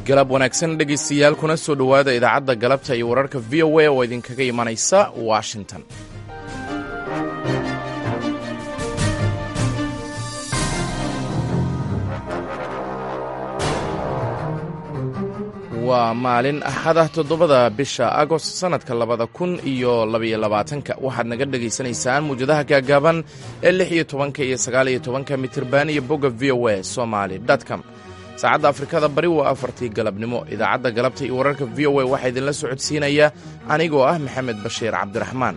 galab wanaagsan dhegaystayaal kuna soo dhowaada idaacadda galabta iyo wararka v o a oo idinkaga imanaysa washington. waa maalin axada 7 bisha agost sannadka 2022 waxaad naga dhegaysanaysaan muwjadaha gaagaaban ee 16 iyo 19 mitirban iyo bogga v o a somali.com. saacadda afrikada bari waa 4tii galabnimo. idaacadda galabta iyo wararka v o a waxaa idinla socodsiinaya anigoo ah maxamed bashiir cabdiraxmaan.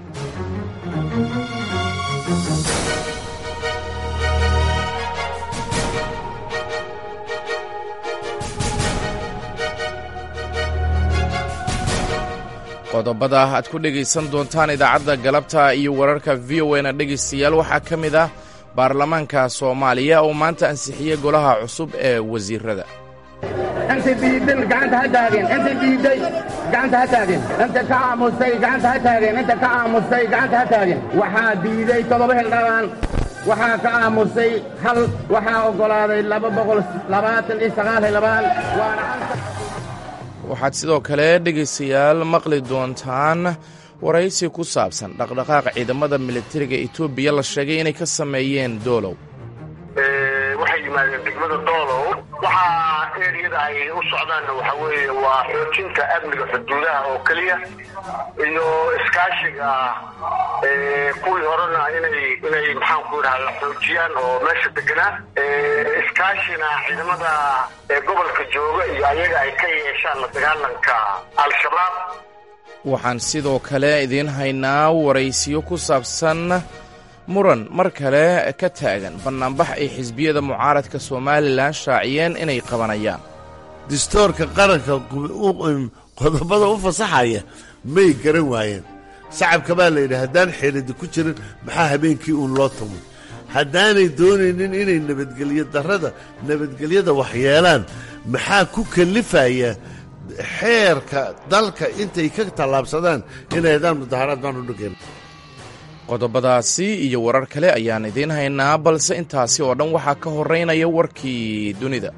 qodobada aad ku dhegaysan doontaan idaacadda galabta iyo wararka v o a na dhegaystayaal waxaa ka mid ah baarlamaanka soomaaliya oo maanta ansixiyey golaha cusub ee wasiirada. inta diidan gacanta ha taageen, inta diiday gacanta ha taageen, inta ka aamusay gacanta ha taageen, inta ka aamusay gacanta ha taageen. waxaa diiday 7 xildhibaan, waxaa ka aamusay hal, waxaa oggolaaday 229 xildhibaan. waxaad sidoo kale dhegaystayaal maqli doontaan waraysi ku saabsan dhaqdhaqaaqa ciidamada militariga etoobiya la sheegay inay ka sameeyeen doolow. waxay yimaadeen degmada doolow. waxaa eeriyada ay u socdaanna waxa weeye waa xoojinta amniga xuduudaha oo keliya iyo iskaashiga kuwii horena inay maxaan ku idhaha la xoojiyaan oo meesha deganaa iskaashina ciidamada gobolka jooga iyo ayaga ay ka yeeshaan la dagaalanka al-shabaab. waxaan sidoo kale idiin haynaa waraysiyo ku saabsan muran mar kale ka taagan bannaanbax ay xisbiyada mucaaradka somalilan shaaciyeen inay qabanayaan. distoorka qaranka qodobada u fasaxaya may garan waayeen. shacabka baa layidhi haddaan xeeladi ku jirin maxaa habeenkii uun loo tumay. haddaanay doonaynin inay nabadgelyada waxyeelaan maxaa ku kallifaya xeerka dalka intay ka tallaabsadaan inay hadaan mudaharaad baan u dhigeen. qodobadaasi iyo warar kale ayaan idiin haynaa, balse intaasi oo dhan waxaa ka horeynaya warkii dunida.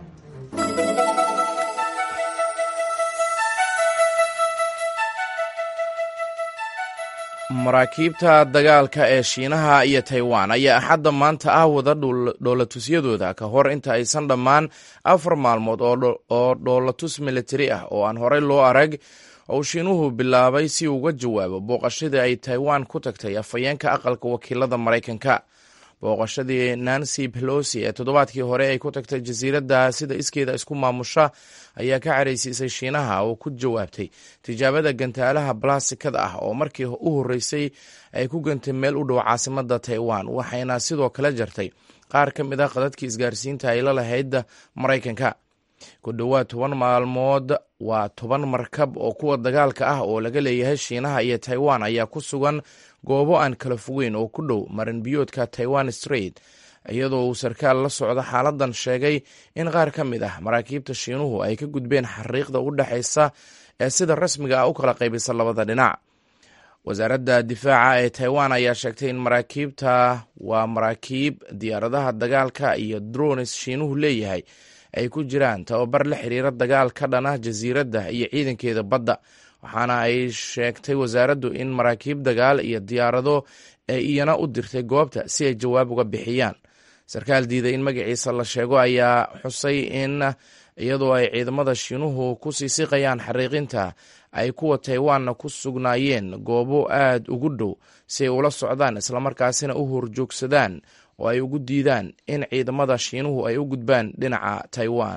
maraakiibta dagaalka ee shiinaha iyo taiwan ayaa axadda maanta ah wada dhoolatusyadooda ka hor inta aysan dhammaan 4 maalmood oo dhoolatus militari ah oo aan horey loo arag oo shiinuhu bilaabay si uga jawaabo booqashadii ay taiwan ku tagtay afhayeenka aqalka wakiilada maraykanka. booqashadii nancy pelosi ee toddobaadkii hore ay ku tagtay jasiiradda sida iskeeda isku maamusha ayaa ka caraysiisay shiinaha oo ku jawaabtay tijaabada gantaalaha balaasikada ah oo markii u horreysay ay ku gantay meel u dhow caasimadda taiwan, waxayna sidoo kale jartay qaar ka mid ah qadadkii isgaarsiinta ay la lahayd maraykanka. ku dhowaad 10 maalmood waa 10 markab oo kuwa dagaalka ah oo laga leeyahay shiinaha iyo taiwan ayaa ku sugan goobo aan kala fogeyn oo ku dhow marinbiyoodka taiwan strait, iyadoo uu sarkaal la socda xaaladan sheegay in qaar ka mid ah maraakiibta shiinuhu ay ka gudbeen xariiqda u dhexaysa ee sida rasmiga ah u kala qaybisa labada dhinac. wasaaradda difaaca ee taiwan ayaa sheegtay in maraakiib diyaaradaha dagaalka iyo drones shiinuhu leeyahay ay ku jiraan tababar la xiriira dagaal ka dhana jasiiradda iyo ciidankeeda badda, waxaana ay sheegtay wasaaraddu in maraakiib dagaal iyo diyaarado ay iyana u dirtay goobta si ay jawaab uga bixiyaan. sarkaal diiday in magaciisa la sheego ayaa xusay in iyadoo ay ciidamada shiinuhu ku sii siqayaan xariiqinta ay kuwa taiwanna ku sugnaayeen goobo aad ugu dhow si ay ula socdaan islamarkaasina u horjoogsadaan oo ay ugu diidaan in ciidamada shiinuhu ay u gudbaan dhinaca taiwan.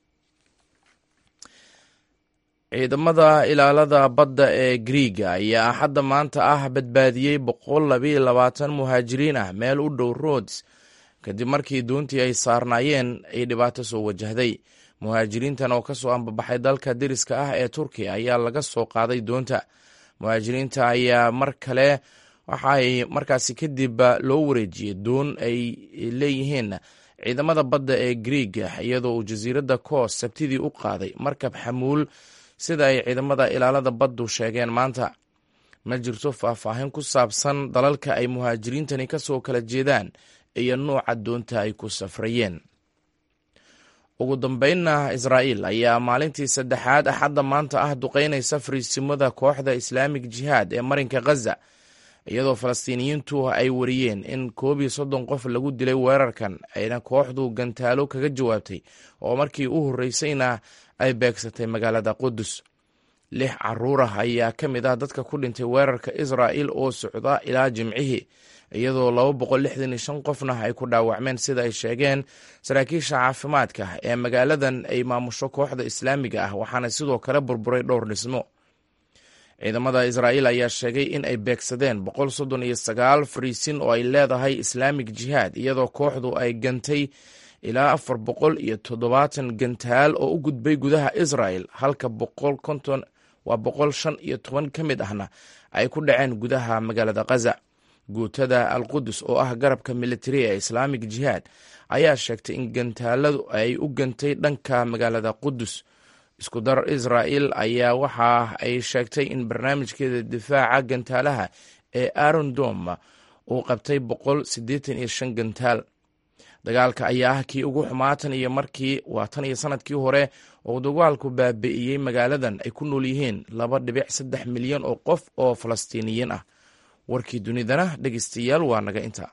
ciidamada ilaalada badda ee griiga ayaa axadda maanta ah badbaadiyey 122 muhaajiriin ah meel u dhow Rhodes kadib markii doontii ay saarnaayeen ay dhibaato soo wajahday. muhaajiriintan oo ka soo ambabaxay dalka deriska ah ee Turkiya ayaa laga soo qaaday doonta. muhaajiriinta ayaa mar kale waxaay markaasi kadib loo wareejiyey doon ay leeyihiin ciidamada badda ee griiga, iyadoo uu jasiiradda Kos sabtidii u qaaday markab xamuul sida ay ciidamada ilaalada baddu sheegeen maanta. ma jirto faahfaahin ku saabsan dalalka ay muhaajiriintani ka soo kala jeedaan iyo nooca doonta ay ku safrayeen. ugu dambeynna israa'iil ayaa maalintii saddexaad axadda maanta ah duqaynaysa fariisimada kooxda islaamig jihaad ee marinka khaza iyadoo falastiiniyiintu ay wariyeen in 30 qof lagu dilay weerarkan ayna kooxdu gantaalo kaga jawaabtay oo markii u horreysayna ay beegsatay magaalada qudus 6 caruur ah ayaa ka mid ah dadka ku dhintay weerarka israa'iil oo socda ilaa jimcihii iyadoo 265 qofna ay ku dhaawacmeen sida ay sheegeen saraakiisha caafimaadka ee magaaladan ay maamusho kooxda islaamiga ah waxaana sidoo kale burburay dhowr dhismo ciidamada israa'iil ayaa sheegay in ay beegsadeen 139 fariisin oo ay leedahay islaamig jihaad iyadoo kooxdu ay gantay ilaa 470 gantaal oo u gudbay gudaha israa'il halka 115 ka mid ahna ay ku dhaceen gudaha magaalada khaza guutada al-qudus oo ah garabka militari ee islaamig jihaad ayaa sheegtay in gantaaladu ay u gantay dhanka magaalada qudus isku dar israa'iil ayaa waxa ay sheegtay in barnaamijkeeda difaaca gantaalaha ee Iron Dome uu qabtay 185 gantaal dagaalka ayaa ah kii ugu xumaatan iyo markii tan iyo sanadkii hore oo dagaalku baabi'iyey magaaladan ay ku nool yihiin 2.3 milyan oo qof oo Falastiiniyiin ah warkii dunidana dhegeystayaal waa naga inta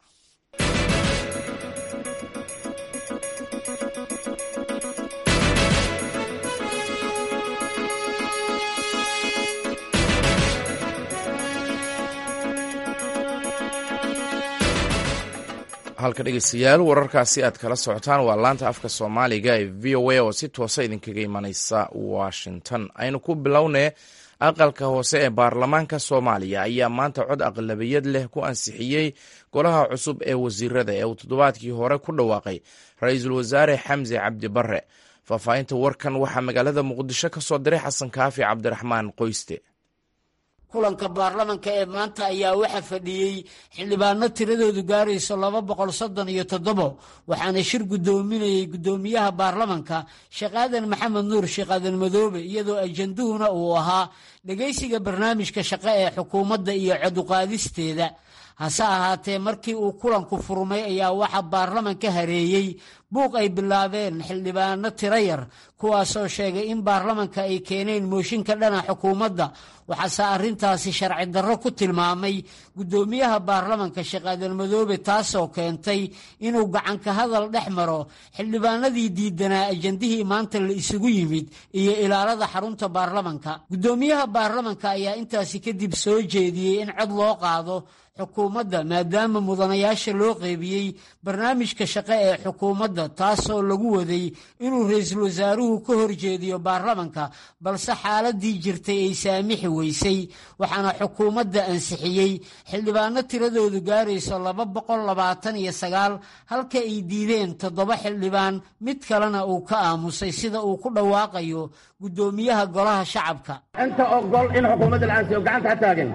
halka dhegeystayaal wararkaasi aad kala socotaan waa laanta afka Soomaaliga ee VOA oo si toosa idinkaga imanaysa Washington aynu ku bilownay aqalka hoose ee baarlamaanka Soomaaliya ayaa maanta cod aqlabiyad leh ku ansixiyey golaha cusub ee wasiirada ee toddobaadkii hore ku dhawaaqay ra'iisul wasaare Xamse Cabdi Barre faafahinta warkan waxaa magaalada Muqdisho ka soo diray Xasan Kaafi Cabdiraxmaan Qoyste kulanka baarlamanka ee maanta ayaa waxa fadhiyey xildhibaano tiradoodu gaarayso 237 waxaana shir gudoominayay gudoomiyaha baarlamanka Sheekh Aadan Maxamed Nuur Sheekh Aadan Madoobe iyadoo ajanduhuna uu ahaa dhageysiga barnaamijka shaqo ee xukuumadda iyo cod u qaadisteeda hase ahaatee markii uu kulanku furmay ayaa waxa baarlamanka hareeyey buuq ay bilaabeen xildhibaano tiro yar kuwaasoo sheegay in baarlamanka ay keeneen mooshinka dhana xukuumadda waxaase arrintaasi sharci darro ku tilmaamay gudoomiyaha baarlamanka Sheekh Aadan Madoobe taasoo keentay inuu gacanka hadal dhex maro xildhibaanadii diidanaa ajandihii maanta la isugu yimid iyo ilaalada xarunta baarlamanka gudoomiyaha baarlamanka ayaa intaasi kadib soo jeediyey in cod loo qaado xukuumadda maadaama mudanayaasha loo qeybiyey barnaamijka shaqo ee xukuumadda taasoo lagu waday inuu ra'iisul wasaaruhu ka horjeediyo baarlamanka balse xaaladii jirtay ay saamixi weysay waxaana xukuumadda ansixiyey xildhibaano tiradoodu gaarayso 229 halka ay diideen 7 xildhibaan mid kalena uu ka aamusay sida uu ku dhawaaqayo gudoomiyaha golaha shacabka inta ogol in xukuumadda la ansiyo gacanta ha taagan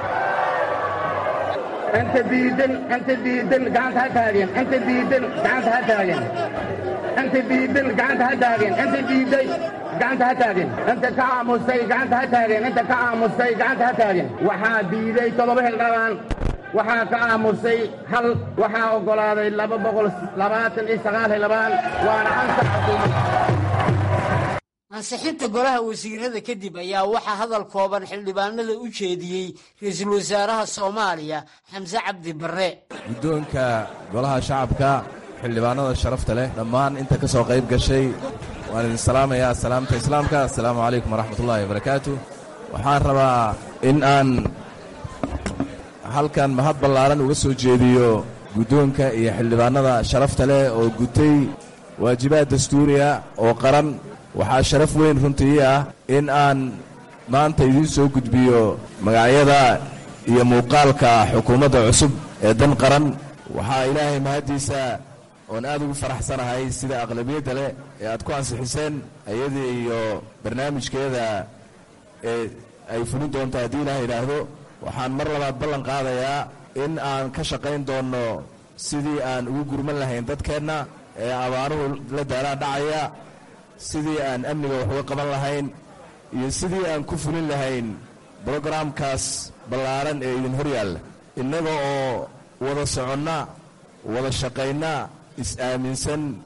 انت بيدن قاعد هتاجن انت بيدن قاعد هتاجن انت بيدن قاعد هتاجن انت بيدن قاعد هتاجن انت كعامسي قاعد هتاجن انت كعامسي قاعد هتاجن وحا بيدي طلبه الغران وحا كعامسي هل وحا اوغولاداي 229 لبان وانا انصح حكومه ansixinta golaha wasiirada kadib ayaa waxaa hadal kooban xildhibaanada u jeediyey ra'iisul wasaaraha Soomaaliya Xamse Cabdi Barre guddoonka golaha shacabka xildhibaanada sharafta leh dhammaan inta ka soo qayb gashay waan idin salaamayaa salaamta islaamka assalaamu calaykum waraxmatullaahi wabarakaatuh waxaan rabaa in aan halkan mahad ballaaran uga soo jeediyo guddoonka iyo xildhibaanada sharafta leh oo gutay waajibaad dastuuriya oo qaran waxaa sharaf weyn runtii ah in aan maanta idiin soo gudbiyo magacyada iyo muuqaalka xukuumadda cusub ee dan qaran waxaa ilaahay mahadiisa oon aad ugu faraxsanahay sida aqlabiyadda leh ee aad ku ansixiseen ayada iyo barnaamijkeeda ee ay fulin doonto haddii ilaah yidhaahdo waxaan mar labaad ballan qaadayaa in aan ka shaqayn doonno sidii aan ugu gurman lahayn dadkeenna ee abaaruhu la daalaa dhacaya sidii aan amniga wax uga qaban lahayn iyo sidii aan ku fulin lahayn brogaraamkaas ballaaran ee idin hor yaalla innaga oo wada soconna wada shaqayna is-aaminsan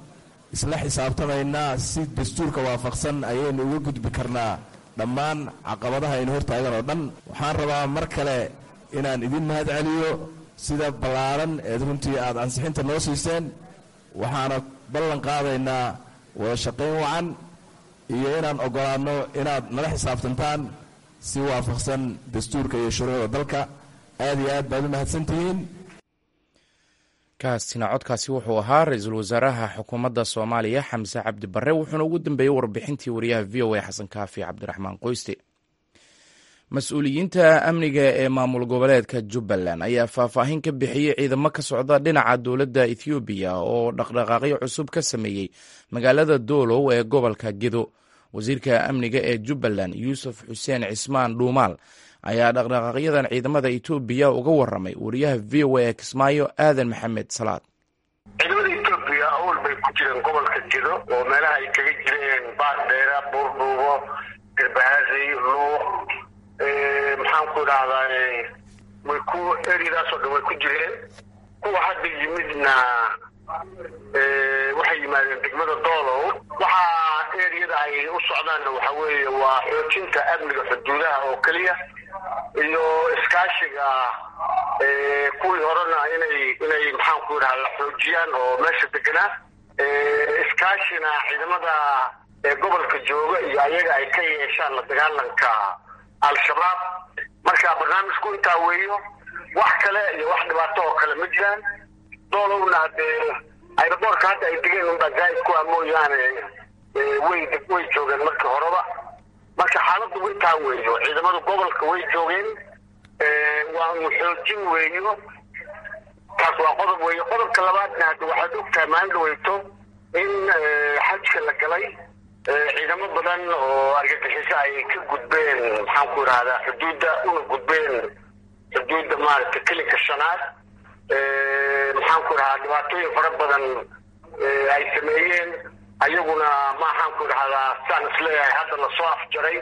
isla xisaabtamaynaa si dastuurka waafaqsan ayaynu uga gudbi karnaa dhammaan caqabadaha aynu hortaagan oo dhan. waxaan rabaa mar kale inaan idin mahad celiyo sida ballaaran eed runtii aad ansixinta noo siiseen. waxaana ballan qaadaynaa wada shaqayn wacan iyo inaan ogolaanno inaad nala xisaabtantaan si waafaqsan dastuurka iyo shuruucda dalka. aad iyo aad baad u mahadsantihiin. kaasina codkaasi wuxuu ahaa ra-iisul wasaaraha xukuumadda soomaaliya xamse cabdi barre, wuxuuna ugu dambeeyey warbixintii wariyaha v o a xasan kaafi cabdiraxmaan qoyste. mas-uuliyiinta amniga ee maamul goboleedka jubbaland ayaa faahfaahin ka bixiyey ciidamo ka socda dhinaca dowladda ethoobiya oo dhaqdhaqaaqyo cusub ka sameeyey magaalada doolow ee gobolka gedo. wasiirka amniga ee jubbaland yuusuf xuseen cismaan dhuumaal ayaa dhaqdhaqaaqyadan ciidamada etoobiya uga waramay wariyaha v o a ee kismaayo aadan maxamed salaad. ciidamada etoobiya awal bay ku jireen gobolka gedo oo meelaha ay kaga jireen baardheera, buurdhuubo, garbahaasay, luuq, maxaan ku idhahdaa way ku eriyadaasoo dhan way ku jireen. kuwa hadda yimidna waxay yimaadeen degmada doolow. waxaa eriyada ay u socdaanna waxa weeye waa xoojinta amniga xuduudaha oo keliya iyo iskaashiga kuwii horena inay maxaan ku idhaha la xoojiyaan oo meesha deganaa. iskaashina ciidamada gobolka jooga iyo ayaga ay ka yeeshaan la dagaalanka al-shabaab. marka barnaamijku intaa weeyo, wax kale iyo wax dhibaato oo kale ma jiraan. doolowna hadee ayraboorka hadda ay degeen unbaa gaa'id ku ah mooyaane way joogeen markii horeba. marka xaaladdu intaa weeyo, ciidamada gobolka way joogeen, waa xoojin weeyo. taas waa qodob weeyo. qodobka labaadna hadda waxaad ogtahay maalin dhaweyto in xajka la galay ciidamo badan oo argagixiso ay ka gudbeen maxaan ku idhahdaa xuduudda una gudbeen xuduudda maaragtay kelinka shanaad. maxaan ku idhahdaa dhibaatooyin fara badan ay sameeyeen. ayaguna maxaan ku idhahdaa saan isleeyahay hadda lasoo afjaray.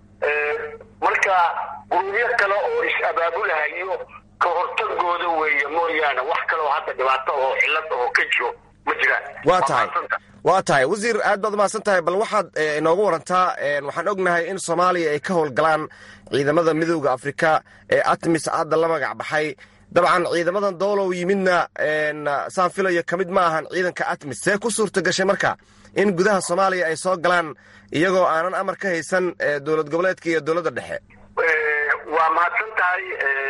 marka gurubyo kale oo is-abaabulahayo ka hortagooda weeye mooyaane wax kale oo hadda dhibaato oo cillad oo ka jiro ma jiraan. waa tahay wasiir, aad baad umahadsan tahay. bal waxaad inoogu warantaa, waxaan ognahay in soomaaliya ay ka howlgalaan ciidamada midooda afrika ee atmis hadda la magac baxay. dabcan ciidamadan doolow yimidna saan filayo ka mid ma ahan ciidanka atmis. see ku suurta gashay marka in gudaha soomaaliya ay soo galaan iyagoo aanan amar ka haysan dowlad goboleedka iyo dowladda dhexe? waa mahadsan tahay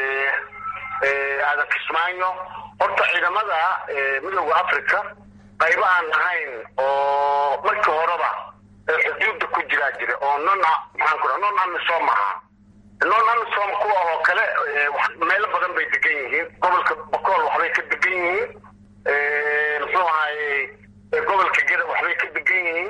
aadan kismaayo. horta ciidamada midooda africa qaybo aan ahayn oo markii horeba xuduudda ku jiraa jira oo non amisom aha. non amisom kuwa oo kale meelo badan bay degan yihiin. gobolka bokool waxbay ka degan yihiin. muxuu ahayey gobolka geda waxbay ka degan yihiin.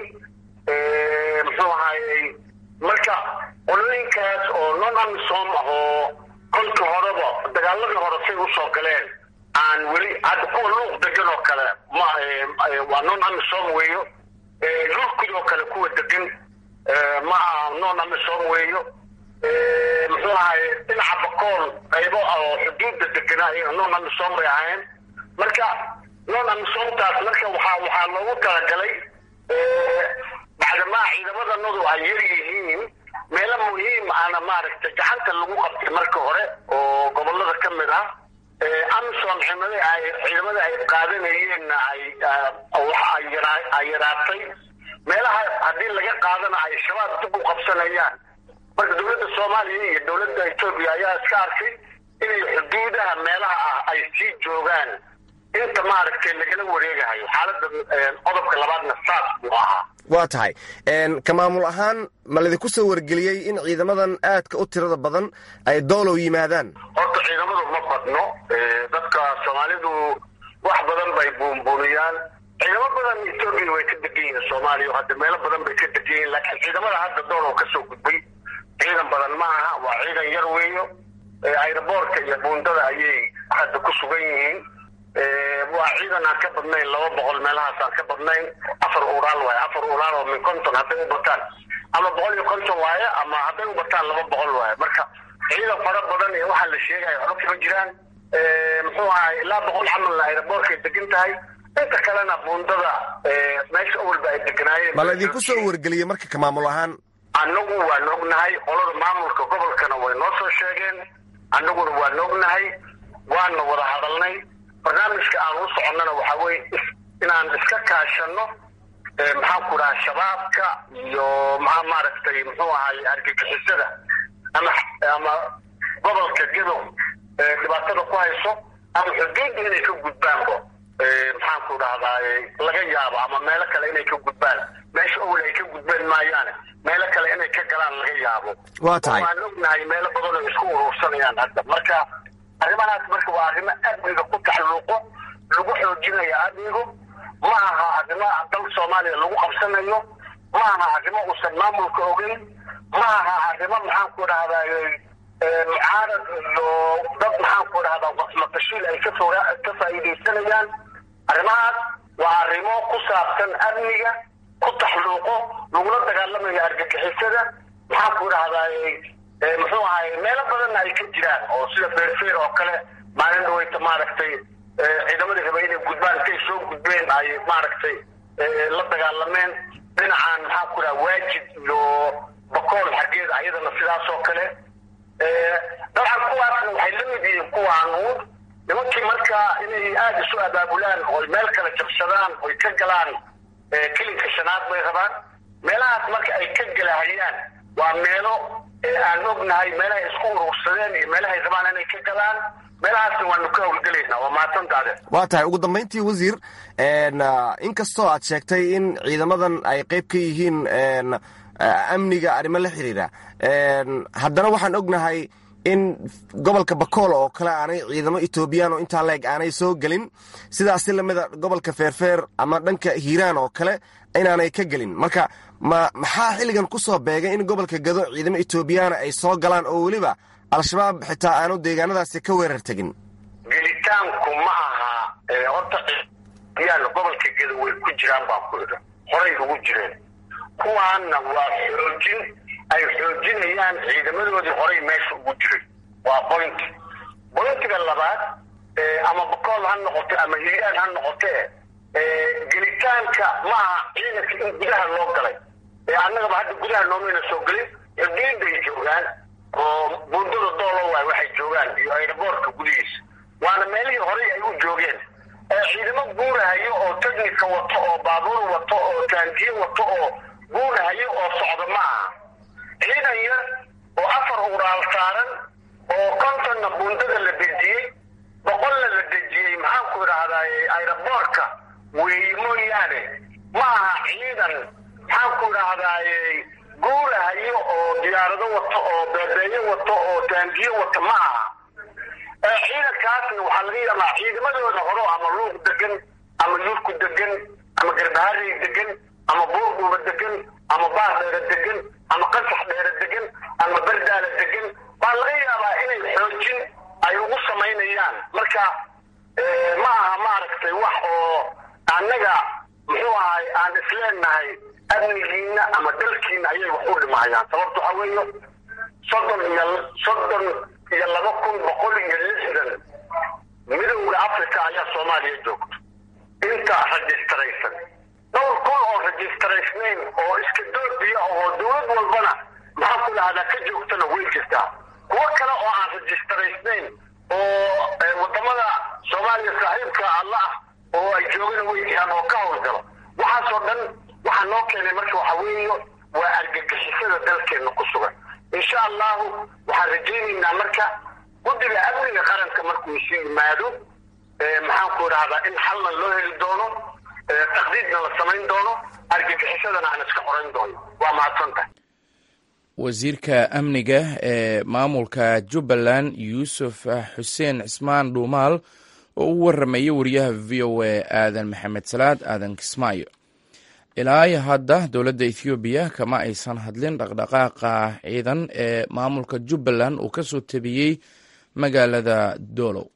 muxuu ahayey marka qolooyinkaas oo non amisom ah oo kolkii horeba dagaaladii hore say usoo galeen aan weli hadda kuwa luuq degan oo kale waa non amisom weeyo. luuqkid oo kale kuwa degan ma aha non amisom weeyo. muxuu ahaye dhinaca bakool qaybo oo xuduudda deganaa iyaga non amisom bay ahayn. marka non amisomtaas marka waxaa loogu talagalay bacdamaa ciidamadanodu ay yar yihiin meelo muhiim ana maaragtay gacanta lagu qabtay marka hore oo gobolada ka mid ah. amisom ciidamada ay qaadanayeenna ay yaraatay. meelaha haddii laga qaadana ay shabaab dib u qabsanayaan. marka dowladda soomaaliya iyo dowladda etoobiya ayaa iska arkay inay xuduudaha meelaha ah ay sii joogaan inta maaragtay lagala wareegahayo. xaaladda qodobka labaadna saas buu ahaa. waa tahay ka maamul ahaan ma ladinku soo wargeliyey in ciidamadan aadka u tirada badan ay doolow yimaadaan? horta ciidamadu ma badno. dadka soomaalidu wax badan bay buunbuuniyaan. ciidamo badan etoobiya way ka degan yihiin soomaaliya, hadda meelo badan bay ka degan yihiin. laakiin ciidamada hadda doolow ka soo gudbay ciidan badan ma aha, waa ciidan yar weeyo. ayraboorka iyo buundada ayay hadda ku sugan yihiin. waa ciidan aan ka badnayn 200 meelahaas aan ka badnayn. 4 uraal waaye, 4 uraal oo min 50 hadday u bataan ama 150 waaye ama hadday u bataan 200 waaye. marka ciidan fara badan iyo waxaa la sheegaya waxba kama jiraan. muxuu ahay ilaa 100 camal ayraboorkay degan tahay. inta kalena buundada meesha awalba ay deganaayeen ma laydinku soo wargeliyey marka ka maamul ahaan? annagu waan ognahay, qolada maamulka gobolkana way noo soo sheegeen, annaguna waan ognahay, waana wada hadalnay. barnaamijka aan u soconnana waxaa weye inaan iska kaashanno maxaan ku dhahaa shabaabka iyo maaragtay muxuu ahay argagixisada ama gobolka gadow dhibaatada ku hayso ama xuduudda inay ka gudbaanbo maxaan ku dhahdaa laga yaabo ama meelo kale inay ka gudbaan. meesha awal ay ka gudbeen maayaane meelo kale inay ka galaan laga yaabo. waa tahay waan ognahay meelo badan oo isku urursanayaan hadda. marka arrimahaas marka waa arrimo amniga ku taxalluuqo, lagu xoojinaya amnigu. ma aha arrimo dal Soomaaliya lagu qabsanayo, ma aha arrimo uusan maamulka ogeyn, ma aha arrimo maxaan ku dhahdaa mucaarad iyo dad maxaan ku dhahdaa wasmatashiil ay ka faa'iidaysanayaan. arrimahaas waa arrimo ku saabsan amniga ku taxalluuqo, lagula dagaalamayo argagixisada. maxaan ku dhahdaa muxuu ahay meelo badanna ay ka jiraan oo sida feerfeer oo kale maalin dhaweyta maaragtay ciidamadii raba inay gudbaan intay soo gudbeen ay maaragtay la dagaalameen. dhinacaan maxaan ku dhaha waajid iyo bakool xaggeeda ayadana sidaas oo kale. dabcan kuwaasna waxay la mid yihiin kuwaanuun nimankii markaa inay aada isu abaabulaan oy meel kale jabsadaan oy ka galaan kelinka shanaad bay rabaan. meelahaas marka ay ka galahayaan waa meelo aan ognahay meelahay isku urursadeen iyo meelahay rabaan inay ka galaan. meelahaasna waanu ka howlgelaynaa. waa mahadsantaade. waa tahay ugu dambayntii wasiir, inkastoo aad sheegtay in ciidamadan ay qayb ka yihiin amniga arrimo la xiriira, haddana waxaan ognahay in gobolka bakool oo kale aanay ciidamo etoobiyaan oo intaa leeg aanay soo gelin, sidaasi lamida gobolka feerfeer ama dhanka hiiraan oo kale inaanay ka gelin. marka maxaa xilligan ku soo beegay in gobolka gado ciidamo etoobiyaana ay soo galaan oo weliba al-shabaab xitaa aanu deegaanadaasi ka weerar tegin? gelitaanku ma aha horta gobolka gado way ku jiraan baan ku idha, horay ugu jireen. kuwaanna waa xoojin ay xoojinayaan ciidamadoodii horay meesha ugu jiray. waa bointiga labaad ama bakool ha noqote ama hiiraan ha noqote gelitaanka ma aha ciidanka in gudaha loo galay. annagaba hadda gudaha noomayna soo gelin, xuduuday joogaan oo buundada doolo waay waxay joogaan iyo aeroboortka gudihiisa. waana meelihii horay ay u joogeen. ciidamo guurahayo oo technika wato oo baabuur wato oo taangiye wato oo guurahayo oo socda ma aha. ciidan yar oo 4 uraal saaran oo 50na buundada la dejiyey, 100na la dejiyey maxaan ku idhahdaa aeroboortka weeye mooyaane ma aha ciidan maxaan ku idhahdaa guurahayo oo diyaarado wato oo beebeeyo wato oo taangiye wato ma aha. ciidankaasna waxaa laga yaabaa ciidamadooda horo ama luuq degan ama yurku degan ama garbaharey degan ama buurbuuba degan ama baardheere degan ama qasax dheere degan ama bardaala degan baa laga yaabaa inay xoojin ay ugu samaynayaan. marka ma aha maaragtay wax oo annaga muxuu ahay aan isleenahay amnigiina ama dalkiina ayay wax u dhimahayaan. sababta waxaa weeye 32,160 midowda Afrika ayaa Soomaaliya joogto. inta rajistaraysan dhowr kun oo rajistaraysnayn oo iska doodiya oo dowlad walbana maxaan ku dhahdaa ka joogtana way jirtaa. kuwo kale oo aan rajistaraysnayn oo wadamada Soomaaliya saaxiibka alla ah oo ay joogana way jiraan oo ka howlgalo. waxaasoo dhan waxaa noo keenay marka waxaa weeye waa argagixisada dalkeena ku sugan. insha allahu waxaan rajaynaynaa marka guddiga amniga qaranka markuu isu yimaado maxaan ku idhahdaa in xalna loo heli doono, taqdiidna la samayn doono, argagixisadana aan iska qorayn doono. waa mahadsantahay. wasiirka amniga ee maamulka Jubbaland Yuusuf Xuseen Cismaan Dhuumaal oo u waramayay wariyaha VOA Aadan Maxamed Salaad Aadan Kismaayo. ilaa hadda dowladda Ethiopia kama aysan hadlin dhaqdhaqaaqa ciidan ee maamulka Jubbaland uu ka soo tabiyey magaalada Doolow.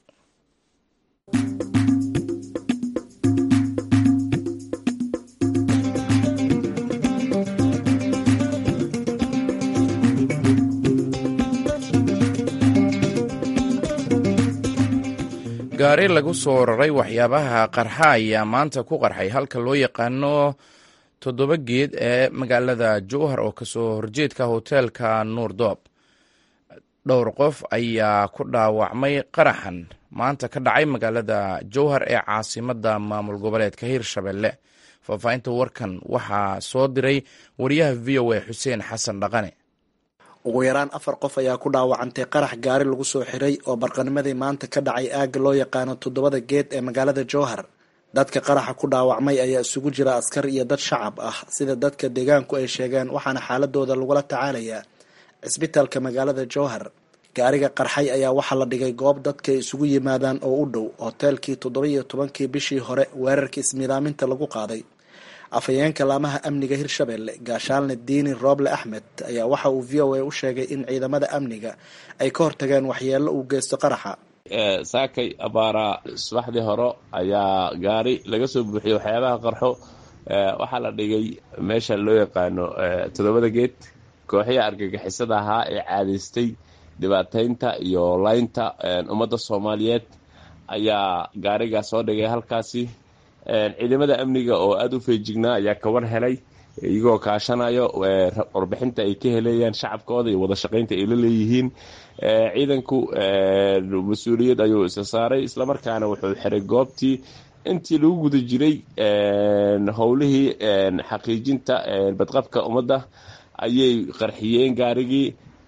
gaari lagu soo raray waxyaabaha qarxa ayaa maanta ku qarxay halka loo yaqaano 7 geed ee magaalada jowhar oo kasoo horjeedka hoteelka nuurdoob. dhowr qof ayaa ku dhaawacmay qaraxan maanta ka dhacay magaalada jowhar ee caasimada maamul goboleedka hirshabelle. faahfaahinta warkan waxaa soo diray wariyaha v o a xuseen xasan dhaqane. ugu yaraan 4 qof ayaa ku dhaawacantay qarax gaari lagu soo xiray oo barqanimadii maanta ka dhacay aagga loo yaqaano 7 geed ee magaalada jowhar. dadka qaraxa ku dhaawacmay ayaa isugu jira askar iyo dad shacab ah sida dadka deegaanku ay sheegeen, waxaana xaaladooda lagula tacaalayaa cisbitaalka magaalada jowhar. gaariga qarxay ayaa waxaa la dhigay goob dadka isugu yimaadaan oo u dhow hoteelkii 17kii bishii hore weerarkii ismiidaaminta lagu qaaday. afhayeenka laamaha amniga hirshabelle gaashaalne diini rooble axmed ayaa waxa uu v o a u sheegay in ciidamada amniga ay ka hortageen waxyeello uu geysto qaraxa. saakay abaara subaxdii hore ayaa gaari laga soo buuxiyey waxyaabaha qarxo waxaa la dhigay meesha loo yaqaano 7 geed. kooxihii argagixisada ahaa ee caadaystay dhibaataynta iyo laynta ummadda soomaaliyeed ayaa gaarigaa soo dhigay halkaasi. ciidamada amniga oo aada u feejignaa ayaa ka war helay, iyagoo kaashanayo warbixinta ay ka helayaan shacabkooda iyo wada shaqaynta ay la leeyihiin. ciidanku mas-uuliyad ayuu isa saaray, islamarkaana wuxuu xiray goobtii. intii lagu guda jiray howlihii xaqiijinta badqabka ummadda ayay qarxiyeen gaarigii.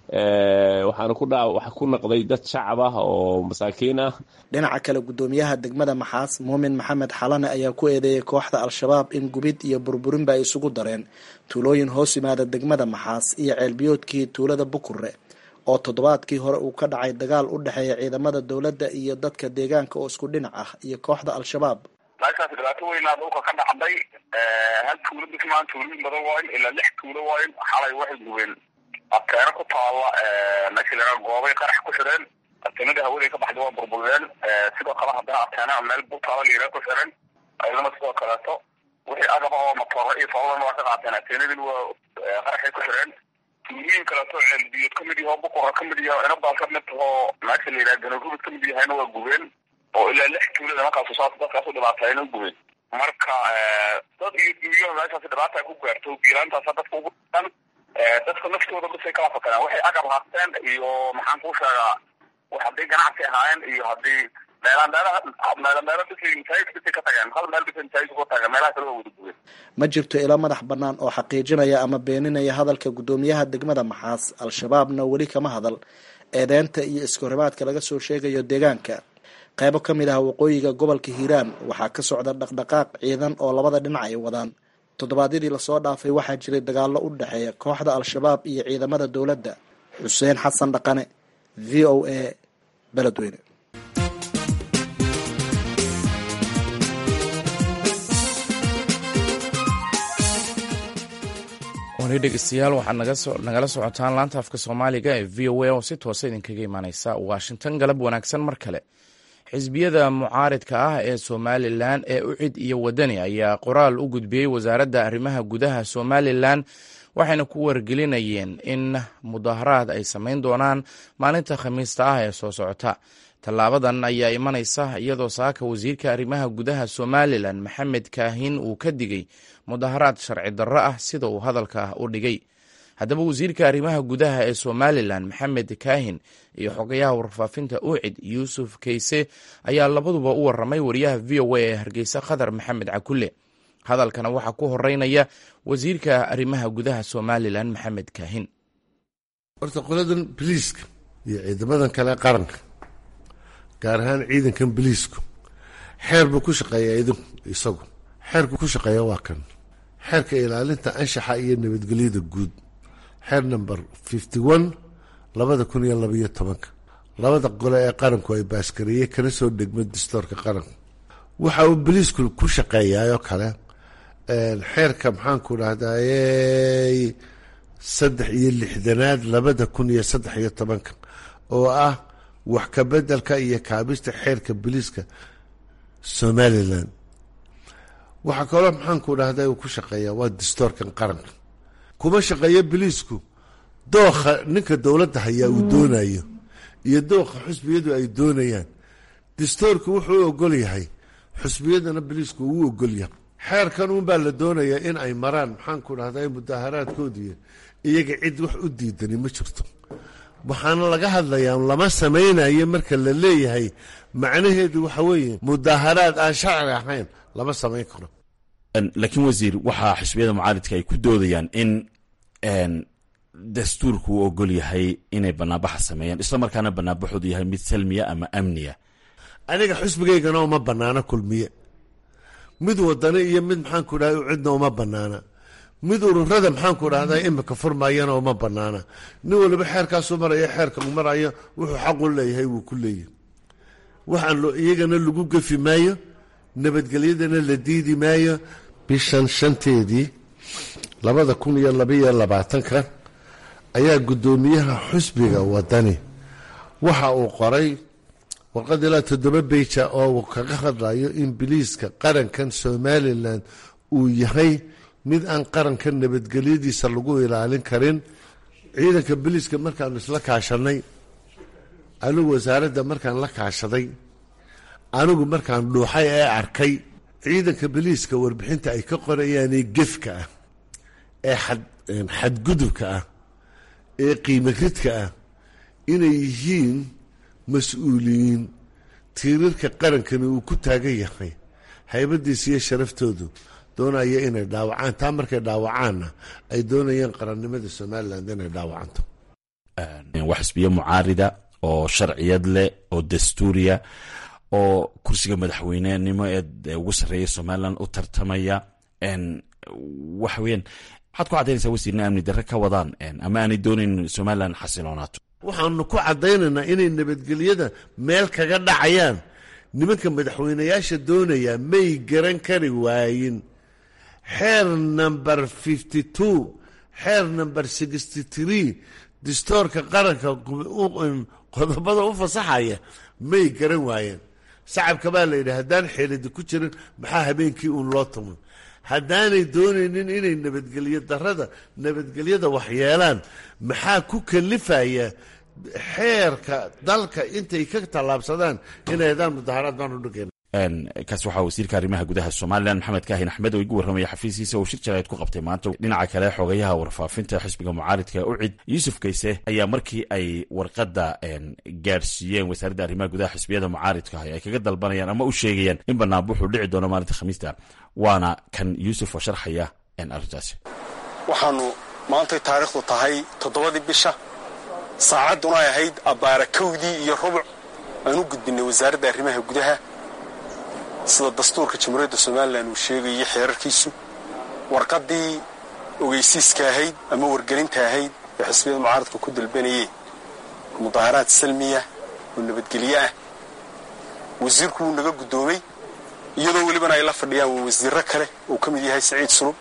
waxaa ku naqday dad shacab ah oo masaakiin ah. dhinaca kale gudoomiyaha degmada maxaas muumin maxamed xalane ayaa ku eedeeyay kooxda al-shabaab in gubid iyo burburinba ay isugu dareen tuulooyin hoos yimaada degmada maxaas iyo ceelbiyoodkii tuulada bukure oo toddobaadkii hore uu ka dhacay dagaal u dhexeeya ciidamada dowladda iyo dadka deegaanka oo isku dhinac ah iyo kooxda al-shabaab. meeshaas dhibaato weynaa dhulka ka dhacday. hal tuulo dhismaan tuulooyin badan waayn ilaa 6 tuulo waayn. xalay waxay gubeen ateena ku taala meesha laga goobay qarax ku xireen. ateenada hawada ka baxday waa burbureen. sidoo kale haddana ateena meel butaala liira ku xiran ayadana sidoo kaleeto wixii agaba oo matooro iyo fawlana waa ka qaateen. ateenadii waa qaraxay ku xireen. tuulooyin kaleeto ceelbiyood ka mid yaho buqura ka mid yaho inabaa ka mid taho meesha la yidhaha ganagubid ka mid yahayna waa gubeen oo ilaa 6 tuulada markaasu saas dadkaas u dhibaatayna gubeen. marka dad iyo duuyo meeshaas dhibaata ku gaarto giiraantaas dadka ugu dhan dadka naftooda bisay kala fakaraan. waxay agab haasteen iyo maxaan kuu sheegaa wax haddii ganacsi ahaayeen iyo haddii meelo bisay masaajid ka tageen. hal meel bisay masaajid ku tageen, meelaha kale waa wada gubeen. ma jirto ilo madax bannaan oo xaqiijinaya ama beeninaya hadalka gudoomiyaha degmada maxaas. al-shabaabna weli kama hadal eedeynta iyo iskahorimaadka laga soo sheegayo deegaanka. qaybo ka mid ah waqooyiga gobolka hiiraan waxaa ka socda dhaqdhaqaaq ciidan oo labada dhinac ay wadaan. toddobaadyadii lasoo dhaafay waxaa jiray dagaallo u dhexeeya kooxda al-shabaab iyo ciidamada dowladda. xuseen xasan dhaqane, v o a, beledweyne. wani dhegeystayaal waxaad nagala socotaan laanta afka soomaaliga ee v o a oo si toosa idinkaga imaaneysa washington. galab wanaagsan mar kale. xisbiyada mucaaridka ah ee somalilan ee ucid iyo wadani ayaa qoraal u gudbiyey wasaaradda arrimaha gudaha somalilan, waxayna ku wargelinayeen in mudaharaad ay samayn doonaan maalinta khamiista ah ee soo socota. tallaabadan ayaa imanaysa iyadoo saaka wasiirka arrimaha gudaha somalilan maxamed kaahin uu ka digay mudaharaad sharci darro ah sida uu hadalka u dhigay. haddaba wasiirka arrimaha gudaha ee somalilan maxamed kaahin iyo xogayaha warfaafinta ucid yuusuf kayse ayaa labaduba u waramay wariyaha v o a ee hargeysa khadar maxamed cakulle. hadalkana waxaa ku horeynaya wasiirka arrimaha gudaha somalilan maxamed kaahin. horta qoladan biliiska iyo ciidamadan kale qaranka, gaar ahaan ciidankan biliisku, xeer buu ku shaqeeyaa isagu xeerku ku shaqeeya waa kan xeerka ilaalinta anshaxa iyo nabadgelyada guud, xeer number 51 2012. labada gole ee qaranku ay baaskareeyey kana soo degma dastuurka qaranka. waxa uu biliisku ku shaqeeyaayoo kale xeerka maxaanku dhahdaayey 63 2013 oo ah wax ka bedelka iyo kaabista xeerka biliiska somalilan. waxaa kaloo maxaanku dhahday uu ku shaqeeyaa waa dastuurkan qaranka. kuma shaqeeya biliisku dookha ninka dowladda hayaa uu doonayo iyo dookha xusbiyadu ay doonayaan. dastuurku wuxuu ogol yahay xusbiyadana biliisku uu ogol yahay xeerkan uunbaa la doonayaa in ay maraan maxaan ku dhahday mudaharaadkoodii iyaga cid wax u diidani ma jirto waxaana laga hadlayaa lama samaynayo marka la leeyahay macnaheedu waxa weeye mudaharaad aan sharci ahayn lama samayn karo laakiin wasiir waxaa xisbiyada mucaaridka ay ku doodayaan in dastuurku uu ogol yahay inay banaanbaxa sameeyaan isla markaana banaanbaxoodu yahay mid salmiya ama amniya aniga xusbigaygana uma banaana kulmiye mid wadani iyo mid maxaan ku dhahay cidna uma banaana mid ururada maxaan ku dhahday imika furmayana uma banaana nin waliba xeerkaasuu maraya xeerka uu marayo wuxuu xaq u leeyahay wuu ku leeyahay waxaan iyagana lagu gefi maayo nabadgelyadana la diidi maayo bishan 5teedii 2022 ayaa guddoomiyaha xusbiga wadani waxa uu qoray warqad ilaa 7 beja oo uu kaga hadlayo in biliiska qarankan Somaliland uu yahay mid aan qaranka nabadgelyadiisa lagu ilaalin karin ciidanka biliiska markaan isla kaashanay anigu wasaaradda markaan la kaashaday anigu markaan dhuuxay ee arkay ciidanka biliiska warbixinta ay ka qorayaan gefka ah ee xadgudubka ah ee qiimo ridka ah inay yihiin mas-uuliyiin tiirarka qarankani uu ku taagan yahay haybadiisa iyo sharaftoodu doonaya inay dhaawacaan taa markay dhaawacaanna ay doonayaan qarannimada Somaliland inay dhaawacanto wax xisbiyo mucaarida oo sharciyad leh oo dastuuriya oo kursiga madaxweynenimo ee ugu sarreeya Somaliland u tartamaya wax weyn waxaad ku cadaynaysaa wasiirna amni darre ka wadaan ama aanay doonayn Somaliland xasiloonaato waxaanu ku cadaynaynaa inay nabadgelyada meel kaga dhacayaan nimanka madaxweynayaasha doonaya may garan kari waayin xeer number 52 xeer number 63 dastuurka qaranka qodobada u fasaxaya may garan waayeen shacabka baa la yidhi haddaan xeelada ku jirin maxaa habeenkii uun loo tumo haddaanay doonaynin inay nabadgelyada waxyeelaan maxaa ku kalifaya xeerka dalka intay ka tallaabsadaan inay hadaan mudaharaad baan u dhigeen kaas waxaa wasiirka arrimaha gudaha Somaliland Maxamed Kaahin Axmed oo igu warramaya xafiiskiisa oo shir jaraa'id ku qabtay maanta dhinaca kale xogayaha warfaafinta xisbiga mucaaridka UCID Yuusuf Kayse ayaa markii ay warqadda gaarsiiyeen wasaaradda arrimaha gudaha xisbiyada mucaaridka ay kaga dalbanayaan ama u sheegayaan in banaanbuxu dhici doono maalinta Khamiista waana kan Yuusuf oo sharxaya arrintaasi waxaanu maanta taariikhdu tahay 7 bisha saacaduna ay ahayd abaara 1 iyo rubuc aanu gudbinay wasaaradda arrimaha gudaha sida dastuurka jamhuuriyadda Somaliland uu sheegay xeerarkiisu warqadii ogeysiiska ahayd ama wargelinta ahayd ee xisbiyada mucaaradka ku dalbanayay mudaharaad salmiya oo nabadgelyo ah wasiirku uu naga gudoomay iyadoo waliba ay la fadhiyaan wasiirro kale oo kamid yahay Saciid Sulub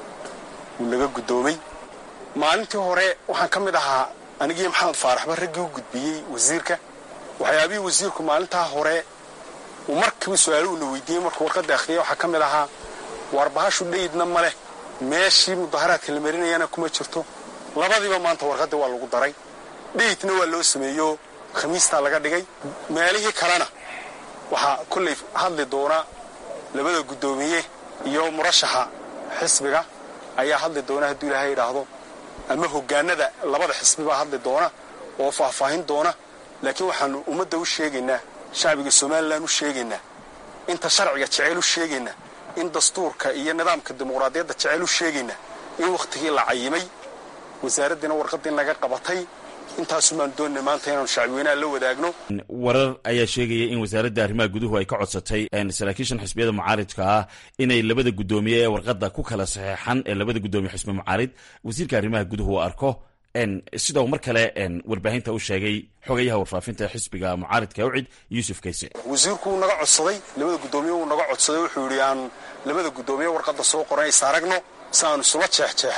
uu naga gudoomay maalintii hore waxaan kamid ahaa anigii Maxamed Faarax barragii u gudbiyay wasiirka waxyaabihii wasiirku maalintaa hore markii su'aaluhu na weydiiyay markuu warqadda akhriyay waxa kamid ahaa warbahashu dheydna male meeshii mudaharaadka la marinayana kuma jirto labadiiba maanta warqadda waa lagu daray dheydna waa loo sameeyo Khamiista laga dhigay meelihii kalena waxa kulli hadli doona labada gudoomiye iyo murashaxa xisbiga ayaa hadli doona haddii Ilaahay yiraahdo ama hoggaanada labada xisbiba hadli doona oo faahfaahin doona laakiin waxaanu ummadda u sheegaynaa shacbiga Somaliland u sheegaynaa inta sharciga jecel u sheegaynaa in dastuurka iyo nidaamka dimuqraadiyadda jecel u sheegaynaa in waqtigii la cayimay wasaaradina warqadii naga qabatay intaas ma doonay maanta inaan shacbiyada la wadaagno warar ayaa sheegaya in wasaaradda arrimaha guduhu ay ka codsatay saraakiishan xisbiyada mucaaridka ah inay labada gudoomiye ee warqadda ku kala saxeexan ee labada gudoomiye xisbi mucaarid wasiirka arrimaha guduhu arko sidoo mar kale warbaahinta u sheegay xogayaha warfaafinta xisbiga mucaaridka UCID Yuusuf Kayse wasiirku naga codsaday labada gudoomiye uu naga codsaday wuxuu yiri aan labada gudoomiye warqadda soo qoray saaragno saanu soo jeexjeexno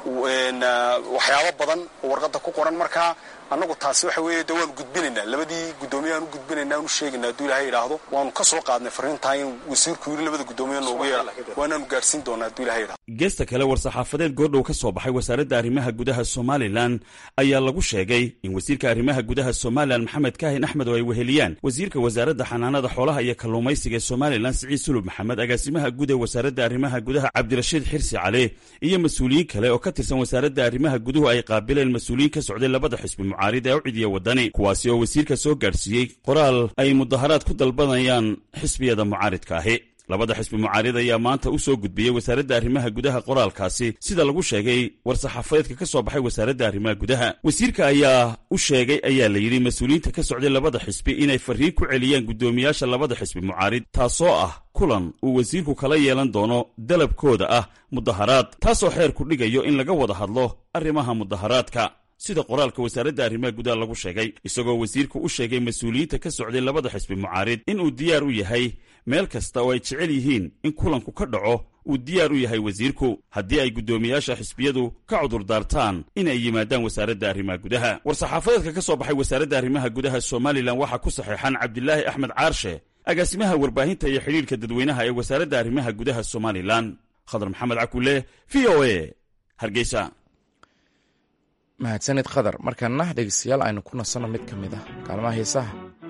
waxyaabo badan oo warqadda ku qoran markaa annagu taasi waxa weeye de waanu gudbinaynaa labadii guddoomiye aanu gudbinaynaa aanu sheegaynaa hadduu ilaahay yidhaahdo waanu ka soo qaadnay farriintaa in wasiirku yidhi labada guddoomiye noogu yeedha waanaanu gaadhsiin doonaa hadduu ilaahay yidhahdo geesta kale war-saxaafadeed goordhow ka soo baxay wasaaradda arrimaha gudaha somalilan ayaa lagu sheegay in wasiirka arrimaha gudaha somalilan maxamed kaahin axmed oo ay weheliyaan wasiirka wasaaradda xanaanada xoolaha iyo kalluumaysiga ee somalilan siciid sulub maxamed agaasimaha guud ee wasaaradda arrimaha gudaha cabdirashiid xirsi cali iyo mas-uuliyiin kale oo ka tirsan wasaaradda arrimaha guduhu ay qaabileen mas-uuliyiin ka socday labada xisbi mucaarid ee u cidiya waddani kuwaasi oo wasiirka soo gaadhsiiyey qoraal ay mudaharaad ku dalbanayaan xisbiyada mucaaridka ahi labada xisbi mucaarid ayaa maanta u soo gudbiyey wasaaradda arrimaha gudaha qoraalkaasi sida lagu sheegay war-saxaafadeedka ka soo baxay wasaaradda arrimaha gudaha wasiirka ayaa u sheegay ayaa la yidhi mas-uuliyiinta ka socday labada xisbi inay farriin ku celiyaan guddoomiyaasha labada xisbi mucaarid taasoo ah kulan uu wasiirku kala yeelan doono dalabkooda ah mudaharaad taasoo xeer ku dhigayo in laga wada hadlo arrimaha mudaharaadka sida qoraalka wasaaradda arrimaha gudaha lagu sheegay isagoo wasiirku u sheegay mas-uuliyiinta ka socday labada xisbi mucaarid inuu diyaar u yahay meel kasta oo ay jecel yihiin in kulanku ka dhaco uu diyaar u yahay wasiirku haddii ay guddoomiyaasha xisbiyadu ka cudurdaartaan inay yimaadaan wasaaradda arrimaha gudaha war-saxaafadeedka ka soo baxay wasaaradda arrimaha gudaha somalilan waxaa ku saxeexan cabdilaahi axmed caarshe agaasimaha warbaahinta iyo xidhiirka dadweynaha ee wasaaradda arrimaha gudaha somalilan khadar maxamed cakulle v o a hargeysa mahadsanid khadar markaana dhegeystayaal aynu ku nasanno mid ka mid ah kaalmaha heesaha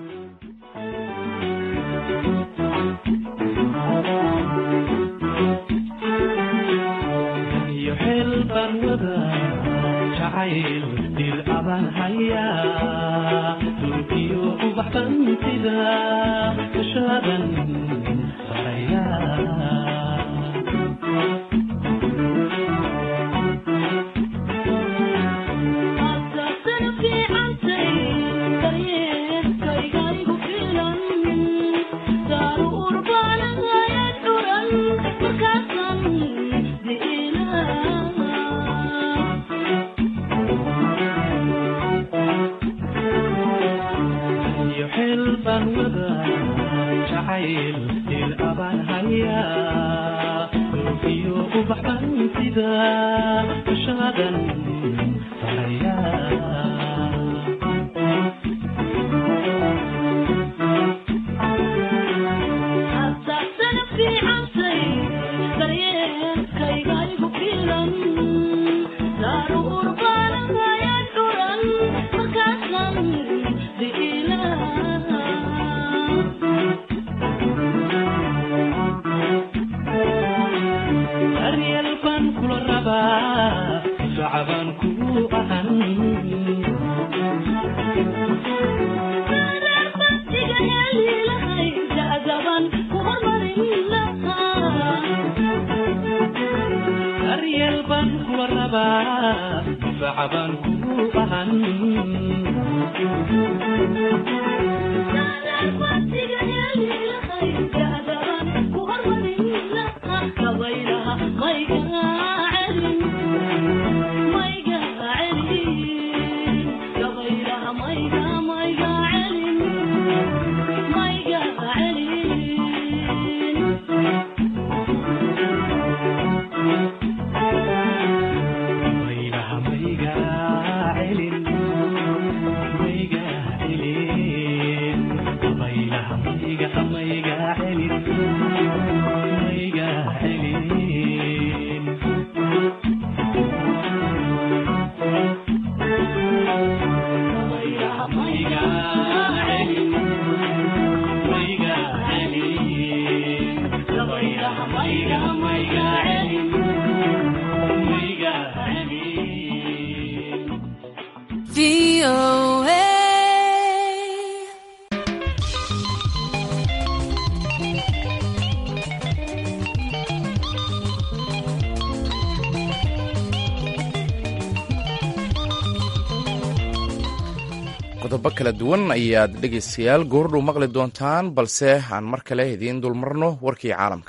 qodobo kala duwan ayaad dhegaystayaal goordhow maqli doontaan balse aan mar kale idiin dulmarno warkii caalamka.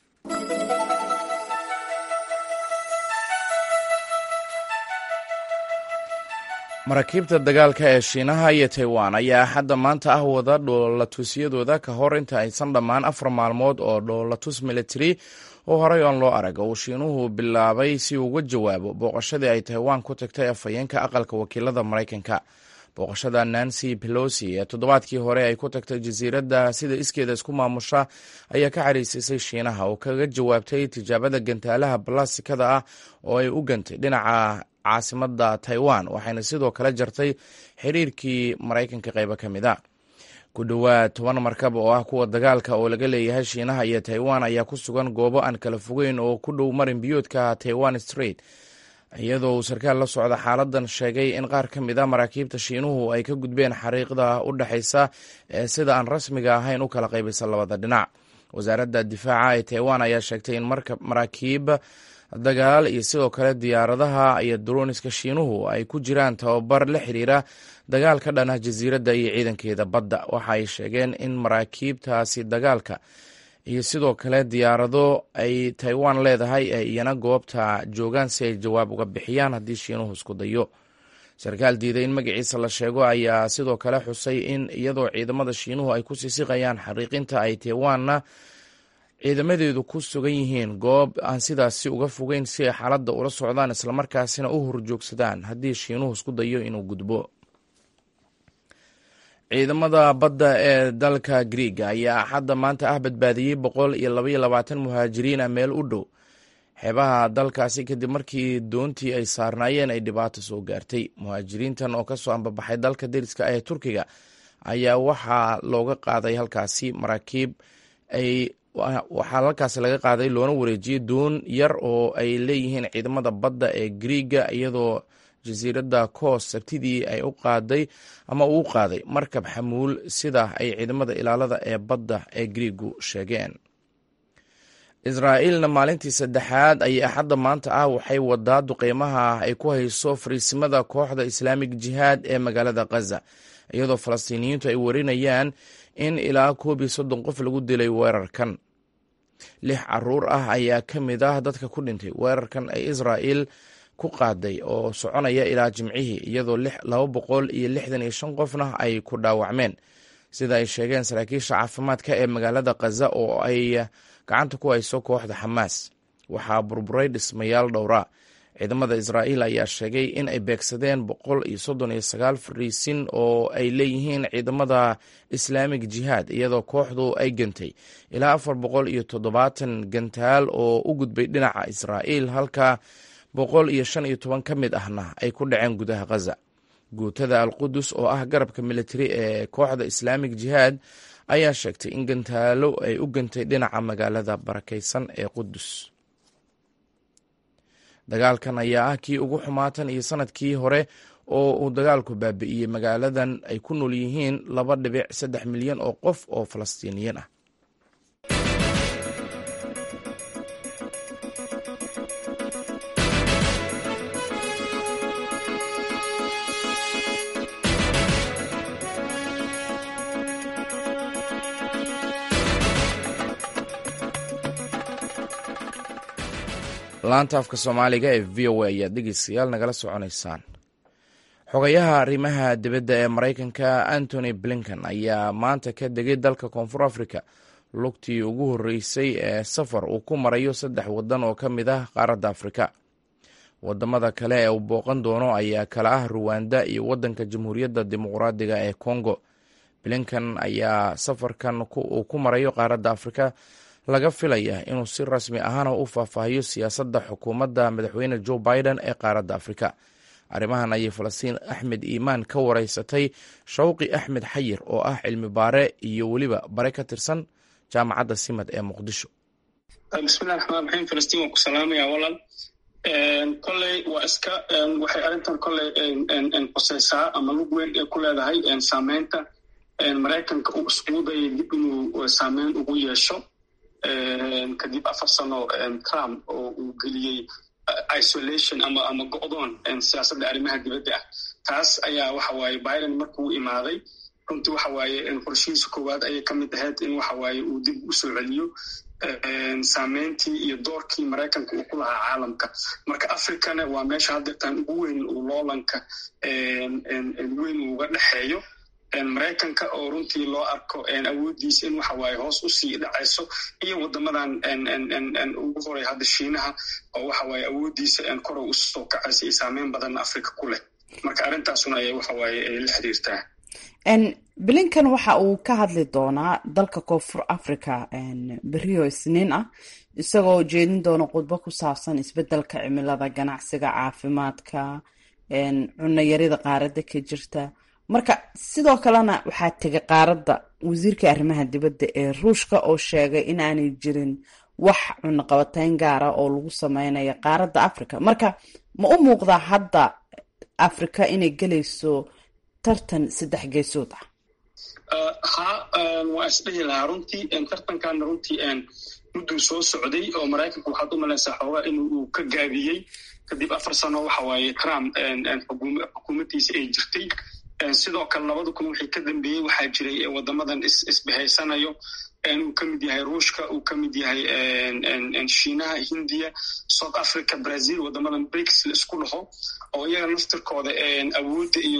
maraakiibta dagaalka ee shiinaha iyo taiwan ayaa hadda maanta ah wada dhoolatusyadooda ka hor inta aysan dhammaan 4 maalmood oo dhoolatus military oo horey aan loo arag uu Shiinuhu bilaabay si uu uga jawaabo booqashadii ay Taiwan ku tagtay afhayeenka aqalka wakiilada Maraykanka. Booqashada Nancy Pelosi ee toddobaadkii hore ay ku tagtay jasiiradda sida iskeeda isku maamusha ayaa ka cariisisay Shiinaha oo kaga jawaabtay tijaabada gantaalaha balaasikada ah oo ay u gantay dhinaca caasimadda Taiwan, waxayna sidoo kale jartay xiriirkii Maraykanka qaybo ka mid ah. Ku dhowaad 10 markab oo ah kuwa dagaalka oo laga leeyahay Shiinaha iyo Taiwan ayaa ku sugan goobo aan kala fogeyn oo ku dhow marin biyoodka Taiwan Strait, iyadoo uu sarkaal la socda xaaladan sheegay in qaar ka mid a maraakiibta Shiinuhu ay ka gudbeen xariiqda u dhaxaysa ee sida aan rasmiga ahayn u kala qaybisa labada dhinac. Wasaaradda difaaca ee Taiwan ayaa sheegtay in maraakiib dagaal iyo sidoo kale diyaaradaha iyo droniska Shiinuhu ay ku jiraan tababar la xiriira dagaal ka dhan ah jasiiradda iyo ciidankeeda badda. Waxa ay sheegeen in maraakiibtaasi dagaalka iyo sidoo kale diyaarado ay Taiwan leedahay ay iyana goobta joogaan si ay jawaab uga bixiyaan haddii Shiinuhu isku dayo. Sarkaal diiday in magaciisa la sheego ayaa sidoo kale xusay in iyadoo ciidamada Shiinuhu ay ku siisiqayaan xariiqinta ay Taiwanna ciidamadeedu ku sugan yihiin goob aan sidaasi uga fogeyn si ay xaaladda ula socdaan islamarkaasina u horjoogsadaan haddii Shiinuhu isku dayo inuu gudbo. Ciidamada badda ee dalka Greega ayaa axadda maanta ah badbaadiyey 122 muhaajiriin ah meel u dhow xeebaha dalkaasi kadib markii doontii ay saarnaayeen ay dhibaato soo gaartay. Muhaajiriintan oo ka soo ambabaxay dalka deriska ee Turkiga ayaa waxaa looga qaaday halkaasi maraakiib waxaa halkaasi laga qaaday loona wareejiyey doon yar oo ay leeyihiin ciidamada badda ee Greega, iyadoo jasiiradda Kos sabtidii ay u qaaday ama uu qaaday markab xamuul sida ay ciidamada ilaalada ee badda ee Greegu sheegeen. Israa'iilna maalintii saddexaad ayay axadda maanta ah waxay wadaa duqeymaha ay ku hayso fariisimada kooxda Islaamic Jihad ee magaalada Gaza, iyadoo Falastiiniyiintu ay warinayaan in ilaa 30 qof lagu dilay weerarkan. 6 caruur ah ayaa ka mid ah dadka ku dhintay weerarkan ay Israa'iil ku qaaday oo soconaya ilaa Jimcihii, iyadoo 265 qofna ay ku dhaawacmeen sida ay sheegeen saraakiisha caafimaadka ee magaalada Gaza oo ay gacanta ku hayso kooxda Xamaas. Waxaa burburay dhismayaal dhowra. Ciidamada Israa'iil ayaa sheegay in ay beegsadeen 139 fariisin oo ay leeyihiin ciidamada Islaamic Jihad, iyadoo kooxdu ay gantay ilaa 470 gantaal oo u gudbay dhinaca Israa'iil, halka 115 ka mid ahna ay ku dhaceen gudaha Gaza. Guutada Al-Qudus oo ah garabka militari ee kooxda Islaamic Jihad ayaa sheegtay in gantaalo ay u gantay dhinaca magaalada barakaysan ee Qudus. Dagaalkan ayaa ah kii ugu xumaatan iyo sanadkii hore oo uu dagaalku baabi'iyey magaaladan ay ku nool yihiin 2.3 milyan oo qof oo Falastiiniyiin ah. laanta afka Soomaaliga ee VOA ayaa dhegeystayaal nagala soconaysaan. Xogayaha arrimaha dibadda ee Maraykanka Antony Blinken ayaa maanta ka degay dalka Koonfur Afrika lugtii ugu horreysay ee safar uu ku marayo 3 waddan oo ka mid ah qaaradda Afrika. Wadamada kale ee uu booqan doono ayaa kala ah Rwanda iyo waddanka Jamhuuriyadda Dimuqraadiga ee Congo. Blinken ayaa safarkan uu ku marayo qaaradda Afrika laga filaya inuu si rasmi ahaan u faahfaahiyo siyaasadda xukuumadda madaxweyne Joe Biden ee qaaradda Afrika. Arrimahan ayay Falastiin Axmed Iimaan ka wareysatay Shawqi Axmed Xayir oo ah cilmi baare iyo weliba bare ka tirsan jaamacadda Simad ee Muqdisho. Bismillahi rahmaani rahiim. Falastiin waan ku salaamayaa walaal. Kolley waa iska waxay arrintan kolley qosaysaa ama lug weyn ee ku leedahay saameynta Maraykanka uu isku dayay dib inuu saameyn ugu yeesho kadib 4 sano Trump oo uu geliyey isolation ama go'doon siyaasadda arrimaha dibadda ah. Taas ayaa waxa waaye Biden markuu imaaday runtii waxa waaye qorshihiisa koowaad ayay ka mid ahayd in waxa waaye uu dib u soo celiyo saameyntii iyo doorkii Maraykanka uu ku lahaa caalamka. Marka Afrikana waa meesha hadda tan ugu weyn uu loolanka weyn uga dhaxeeyo maraykanka oo runtii loo arko awooddiisa in waxa waaye hoos u sii dhacayso iyo waddamadan ugu horay hadda shiinaha oo waxa waaye awooddiisa kor u soo kacaysa iyo saameyn badan afrika ku leh marka arrintaasuna ay waxa waaye ay la xiriirtaa blinkan waxa uu ka hadli doonaa dalka koonfur africa beriyo isniin ah isagoo jeedin doona khudbo ku saabsan isbedelka cimilada ganacsiga caafimaadka cunayarida qaaradda ka jirta marka sidoo kalena waxaa tegay qaaradda wasiirka arrimaha dibadda ee ruushka oo sheegay in aanay jirin wax cunaqabatayn gaara oo lagu sameynayo qaaradda africa marka ma u muuqdaa hadda africa inay gelayso tartan 3 geesood waa isdhihi lahaa runtii tartankan runtii mudduu soo socday oo maraykanka waxaad u malaysaa xoogaa in uu ka gaabiyey kadib 4 sano waxa waaye Trump xukuumaddiisa ay jirtay sidoo kale 2000 wixii ka dambeeyey waxaa jiray waddamadan isbahaysanayo uu ka mid yahay ruushka uu ka mid yahay shiinaha hindiya south africa brazil waddamadan brics la isku dhaho oo iyaga naftirkooda awoodda iyo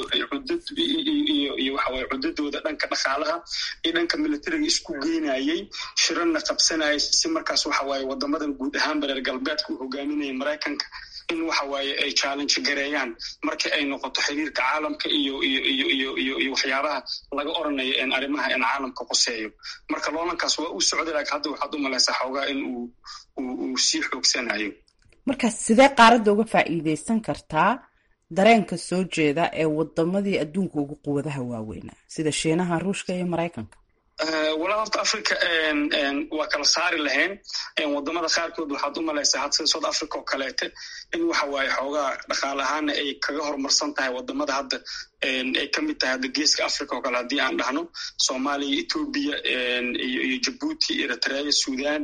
waxa waaye cuddadooda dhanka dhaqaalaha iyo dhanka militariga isku geynayay shirana qabsanayay si markaas waxa waaye waddamadan guud ahaan reer galbeedka uu hogaaminayay maraykanka in waxa waaye ay challenge gareeyaan markii ay noqoto xiriirka caalamka iyo waxyaabaha laga oranayo arrimaha caalamka qoseeyo marka loolankaas waa u socday laakiin hadda waxaad u malaysaa xoogaa in uu sii xoogsanayo marka sidee qaaradda uga faa'iidaysan kartaa dareenka soo jeeda ee wadamadii adduunka ugu quwadaha waaweynaa sida shiinaha ruushka iyo maraykanka walaa horta africa waa kala saari lahayn waddamada qaarkood waxaad u malaysaa had sida south africa oo kaleete in waxa waaye xoogaa dhaqaale ahaana ay kaga horumarsan tahay waddamada hadda ay ka mid tahay hadda geeska africa oo kale haddii aan dhahno soomaaliya etoobiya iyo jabuuti eritrea sudan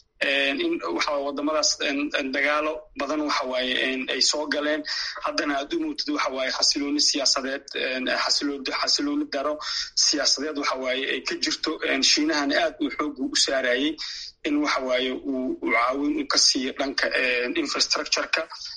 in waxa waddamadaas dagaalo badan waxa waaye ay soo galeen haddana aad u mootid waxa waaye xasilooni siyaasadeed xasilooni daro siyaasadeed waxa waaye ay ka jirto shiinahana aad uu xoog u saarayay in waxa waaye uu caawin u ka siiyo dhanka infrastructureka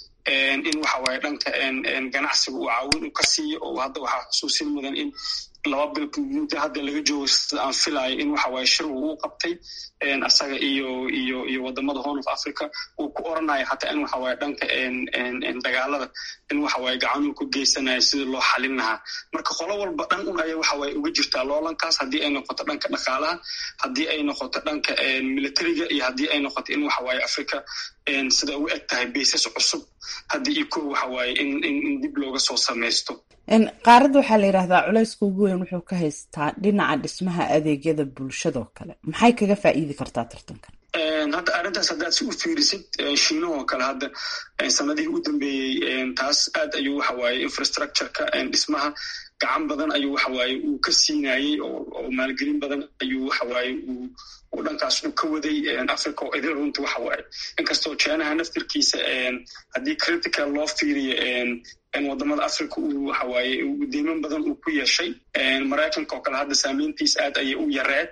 in waxa waaye dhanka ganacsiga uu caawin u ka siiyo oo hadda waxaa xusuusin mudan in 2 bil muddo hadda laga joogo sida aan filayo in waxa waaye shir uu qabtay asaga iyo waddamada horn of africa uu ku oranayo hataa in waxa waaye dhanka dagaalada in waxa waaye gacanuu ku geysanayo sidii loo xalin lahaa marka qolo walba dhan un aya waxa waaye uga jirtaa loolankaas haddii ay noqoto dhanka dhaqaalaha haddii ay noqoto dhanka militariga iyo haddii ay noqoto in waxa waaye africa sida u eg tahay baysas cusub haddii iyo kow waxa waaye in dib looga soo samaysto qaaradda waxaa la yidhaahdaa culayska ugu weyn wuxuu ka haystaa dhinaca dhismaha adeegyada bulshadoo kale maxay kaga faa'iidi kartaa tartankan hadda arrintaas haddaad si u fiirisid shiinahoo kale hadda sanadihii u dambeeyey taas aad ayuu waxa waaye infrastructureka dhismaha gacan badan ayuu waxa waaye uu ka siinayey oo maalgelin badan ayuu waxa waaye uu dhankaas uu ka waday africa oo idil runta waxa waaye inkastoo chinaha naftirkiisa haddii critical loo fiiriyo waddamada africa uu waxa waaye deyman badan uu ku yeeshay maraykanka oo kale hadda saameyntiisa aad ayay u yareed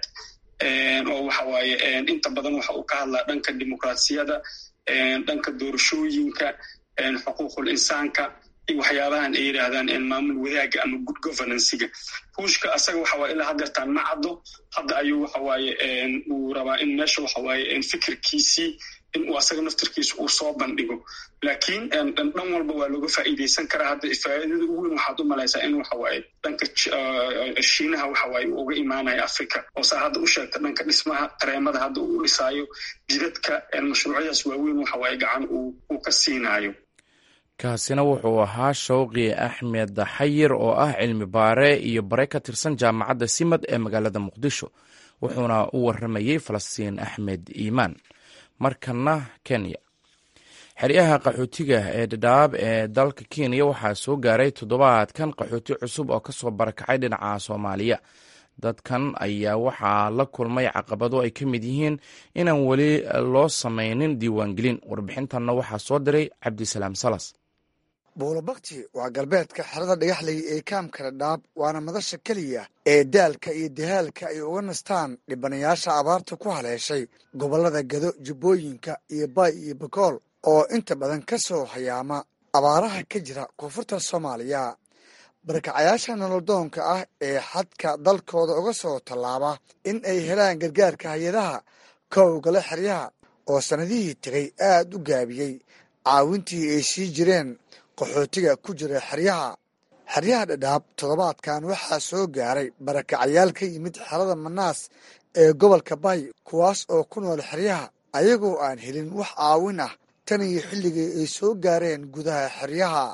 oo waxa waaye inta badan waxa uu ka hadlaa dhanka dimuqraasiyada dhanka doorashooyinka xuquuqul insaanka iyo waxyaabahan ay yidhaahdaan maamul wadaaga ama good governancega ruushka asaga waxa waaye ilaa haddeertaan ma caddo hadda ayuu waxa waaye uu rabaa in meesha waxa waaye fikirkiisii in uu asaga naftirkiisa uu soo bandhigo laakiin dhan walba waa looga faa'iidaysan karaa hadda faa'iidada ugu weyn waxaad u malaysaa in waxa waaye dhanka shiinaha waxa waaye uu uga imaanayo africa oo saa hadda u sheegta dhanka dhismaha tareemada hadda uu dhisaayo jidadka mashruucyadaas waaweyn waxa waaye gacan uu ka siinaayo kaasina wuxuu ahaa shawqi axmed xayir oo ah cilmi baare iyo bare ka tirsan jaamacadda simad ee magaalada muqdisho wuxuuna u waramayey falastiin axmed iimaan markana kenya xeryaha qaxootiga ee dhadhaab ee dalka kenya waxaa soo gaaray toddobaadkan qaxooti cusub oo kasoo barakacay dhinaca soomaaliya dadkan ayaa waxaa la kulmay caqabado ay ka mid yihiin inaan weli loo samaynin diiwaangelin warbixintanna waxaa soo diray cabdisalaam salas buulabakti waa galbeedka xerada dhagaxley ee kaamka dhadhaab waana madasha keliya ee daalka iyo dahaalka ay uga nastaan dhibanayaasha abaarta ku haleeshay gobollada gado jubbooyinka iyo baay iyo bakool oo inta badan ka soo hayaama abaaraha ka jira koonfurta soomaaliya barakacayaasha nolodoonka ah ee xadka dalkooda uga soo tallaaba in ay helaan gargaarka hay-adaha ka howgala xeryaha oo sannadihii tegay aad u gaabiyey caawintii ay sii jireen qaxootiga ku jira xeryaha dhadhaab toddobaadkan waxaa soo gaaray barakacayaal ka yimid xerada manaas ee gobolka bay kuwaas oo ku nool xeryaha ayagoo aan helin wax caawin ah tan iyo xilligii ay soo gaareen gudaha xeryaha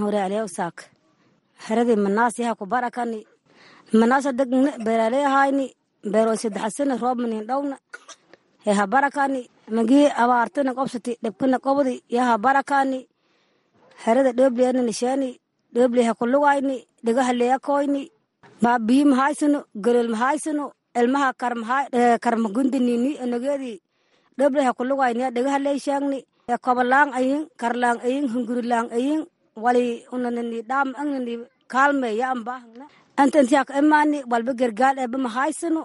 xeradii manaas yaha ku barakani manaasa degna beeraleehayni beeroo saddexasana roobmanin dhowna yaha barakani magii abaartana qobsati dhibkana qobdi yaha barakani xerada dheebleyana nisheeni dheebleha kulugayni dhigaha leekoyni baabiyi mahaysano golol mahaysano elmaha karmagundinini anageedii dheebleha kulugayni dhigaha leeshaagni kobalaan ayin karlaan ayin hungurilaan ayin wali unanani dhaam anani kaalmeeya anbaahangna antantiyak imaani walba gargaal eeba mahaysano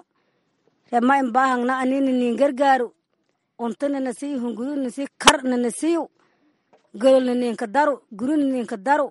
rema inbaahangna anina nin gargaaru untanana sii hungurina sii karnana siiyu gololna ninka daru gurina ninka daru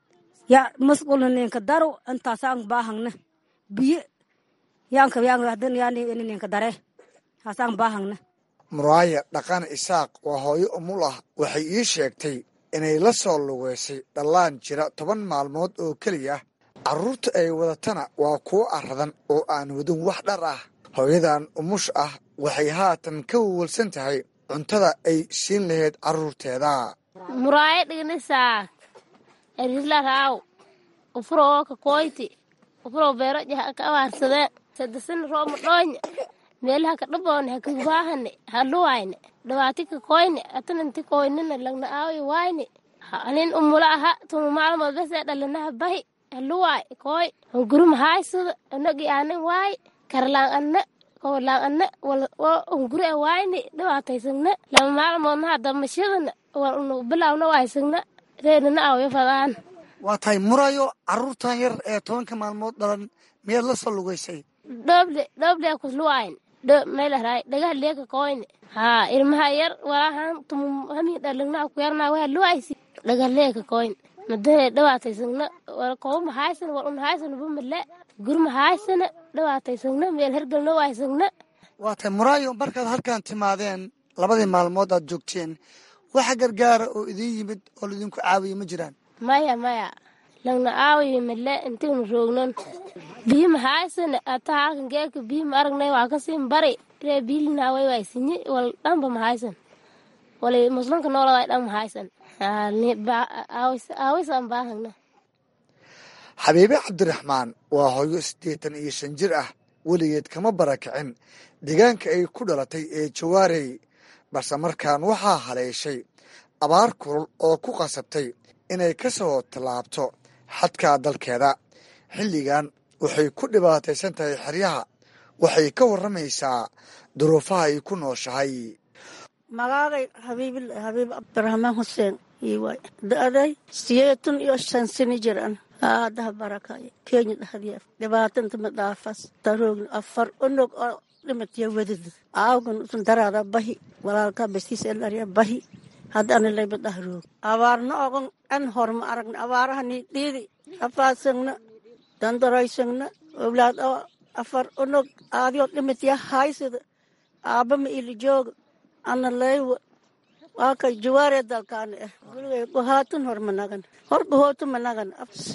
ya masqulna ninka daru intaasaan baahangna biyo yaanka hadan yaani ninka dare haasaan baahangna muraaya dhaqan isaaq waa hooyo umul ah waxay ii sheegtay inay la soo lugeysay dhallaan jira 10 maalmood oo keliya carruurta ay wadatana waa kuwo aradan oo aan wadin wax dhar ah hooyadan umush ah waxay haatan ka walwalsan tahay cuntada ay siin lahayd carruurteeda muraaya dhignisaa erisla raaw ufroo ka koyti ufroo beero jaha ka awaarsadee sadasan roomo dhoonya meelaha ka dhaboon ha ka baahane ha luwayne dhawaati ka koyne atananti koynina lagna aawi wayne anin umula aha tuma maalmood bas dhalanaha bahi luway koy gurum haysada anagi aanin way karlaan anna koolaan anna wal gure wayne dhawaataysana lama maalmood hada mashadana wal bilawna waysana reerna aawi fadaan waa tahay murayo carruurtan yar ee 10 maalmood dhalan meel la soo lugeysay dhoble ku luwayn meelahay dhaga leeka koyne ilmaha yar walahan tum hami dhalagna ku yarna waa luwaysi dhaga leeka koyn madee dhawaataysana wal qoom haysan wal un haysan bumle gurma haysan dhawaataysana meel hergalna waysana waa tahay murayo markaad halkan timaadeen labadii maalmood aad joogteen waxa gargaar oo idin yimid oo idinku caawiyo ma jiraan maya lagna aawiyo male intaanu roognan biima haysana ataa halkan geelka biima aragnay waa kasii bari ree biilina way waysinyi wal dhanba ma haysan wali muslimka noolada dhan ma haysan aawisan baahagna xabiibe cabdiraxmaan waa hooyo 85 jir ah weligeed kama barakicin deegaanka ay ku dhalatay ee jawaarey balse markaan waxaa haleeshay abaar kulul oo ku qasabtay inay ka soo tallaabto xadka dalkeeda xilligan waxay ku dhibaataysan tahay xeryaha waxay ka warramaysaa duruufaha ay ku nooshahay magacay habiib cabdiraxmaan xuseen iiwaay da'day 85 sano jiraan daha barakay Kenya dhahdiya dhibaatanta ma dhaafas taroog afar onog oo dhimatay wadad aawgan sun darada bahi walaalka basiis elariya bahi hadana lay badahroog abaarna ogon an horma aragna abaarahani dhiidi afaasagna dandaraysanna awlaad afar onog aadiyo dhimatay haysada aabama ili joog ana leeyo waa ka jawaare dalkaan wiliga gohaatun hormanagan horgohootu managan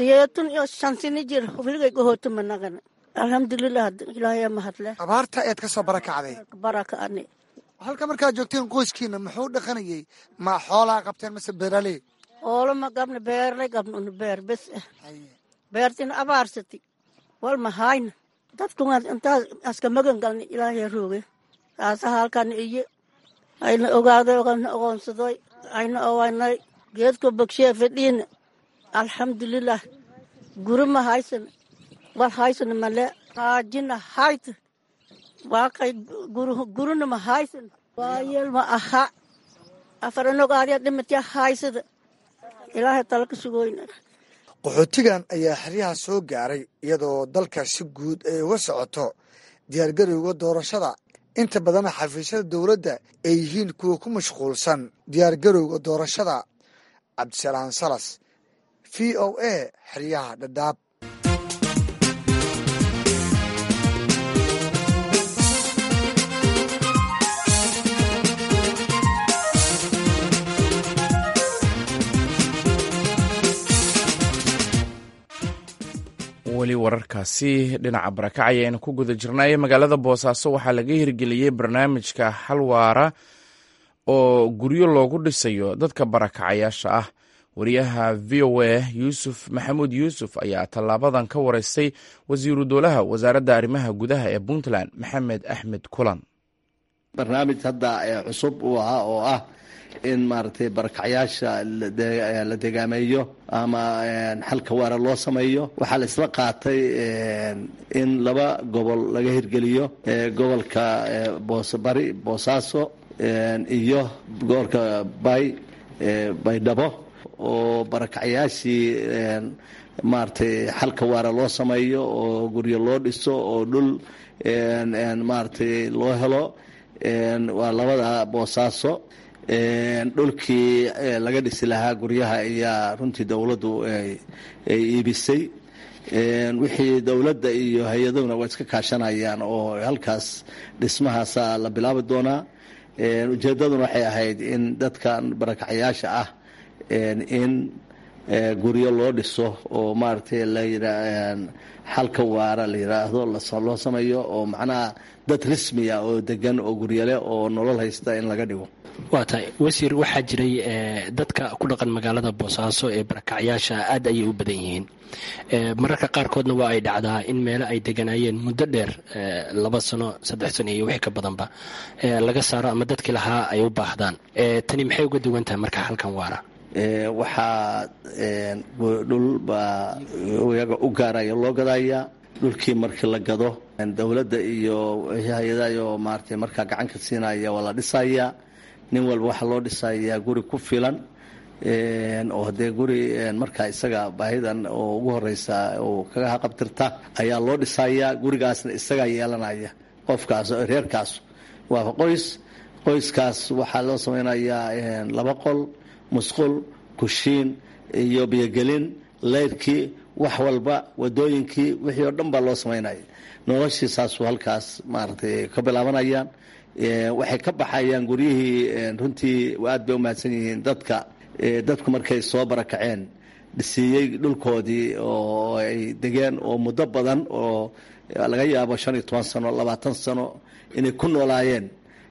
85 jir wiliga gohootu managan alxamdulillaah ilaahay ma hadle abaarta eed ka soo barakacday barakaani halka markaad joogteen qoyskiina muxuu dhaqanayay ma xoolaa qabteen mise beeraley oolo ma qabna beerley qabna beer bes beertina abaarsati wal ma hayna dadku intaas aska magan galni ilaahay rooge taasa halkan iyo ayna ogaaday ogoonsaday ayna owaanay geedka bagshe fadhiin alxamdulillaah guruma haysan wal haysan male qaajina hayt waa kay guruna ma haysan waayel ma aha afarano gaariya dhimatay haysada ilaahay talka sugoyna qaxootigan ayaa xeryaha soo gaaray iyadoo dalka si guud ay uga socoto diyaargarowga doorashada inta badan xafiisyada dowladda ay yihiin kuwa ku mashquulsan diyaargarowga doorashada cabdisalaam salas v o a xeryaha dhadhaab. weli wararkaasi dhinaca barakacaya aynu ku guda jirnay. magaalada boosaaso waxaa laga hirgeliyey barnaamijka xalwaara oo guryo loogu dhisayo dadka barakacayaasha ah. wariyaha v o a yuusuf maxamuud yuusuf ayaa tallaabadan ka wareystay wasiiru dowlaha wasaaradda arrimaha gudaha ee puntland maxamed axmed kulan. barnaamij hadda cusub uu ahaa oo ah in maaragtay barakacyaasha la degaameeyo ama xalka waara loo sameeyo. waxaa la isla qaatay in 2 gobol laga hirgeliyo, gobolka bari boosaaso iyo gobolka baydhabo, oo barakacyaashii maaragtay xalka waara loo sameeyo oo guryo loo dhiso oo dhul maaragtay loo helo. waa 2 boosaaso. dhulkii laga dhisi lahaa guryaha ayaa runtii dowladdu ay iibisay. wixii dowladda iyo hay-adahuna waa iska kaashanayaan oo halkaas dhismahaasa la bilaabi doonaa. ujeeddaduna waxay ahayd in dadkan barakacyaasha ah in guryo loo dhiso oo maaragtay xalka waara la yidhaahdo loo sameeyo, oo macnaha dad rasmiya oo degan oo guryale oo nolol haysta in laga dhigo. waa tahay wasiir, waxaa jiray dadka ku dhaqan magaalada boosaaso ee barakacyaasha aad ayay u badan yihiin. mararka qaarkoodna waa ay dhacdaa in meelo ay deganaayeen muddo dheer 2 sano 3 sano iyo wixii ka badanba laga saaro ama dadkii lahaa ay u baahdaan. tani maxay uga duwan tahay marka halkan waara? waxaa dhul baa iyaga u gaaraya loo gadayaa. dhulkii markii la gado dowladda iyo hay-adayo maaragtay markaa gacan ka siinaya waa la dhisayaa. nin walba waxaa loo dhisayaa guri ku filan oo dee guri markaa isaga baahidan oo ugu horeysa oo kaga haqabtirta ayaa loo dhisayaa. gurigaasna isagaa yeelanaya qofkaas reerkaas. waa qoyskaas waxaa loo samaynayaa 2 qol, musqul, kushiin iyo biyogelin, leyrkii, wax walba, wadooyinkii, wixii oo dhan baa loo samaynaya. noloshiisaasu halkaas maaragtay ka bilaabanayaan. waxay ka baxayaan guryihii. runtii aad bay u mahadsan yihiin dadku markay soo barakaceen dhisiiyey dhulkoodii oo ay degeen oo muddo badan oo laga yaabo 15 sano 20 sano inay ku noolaayeen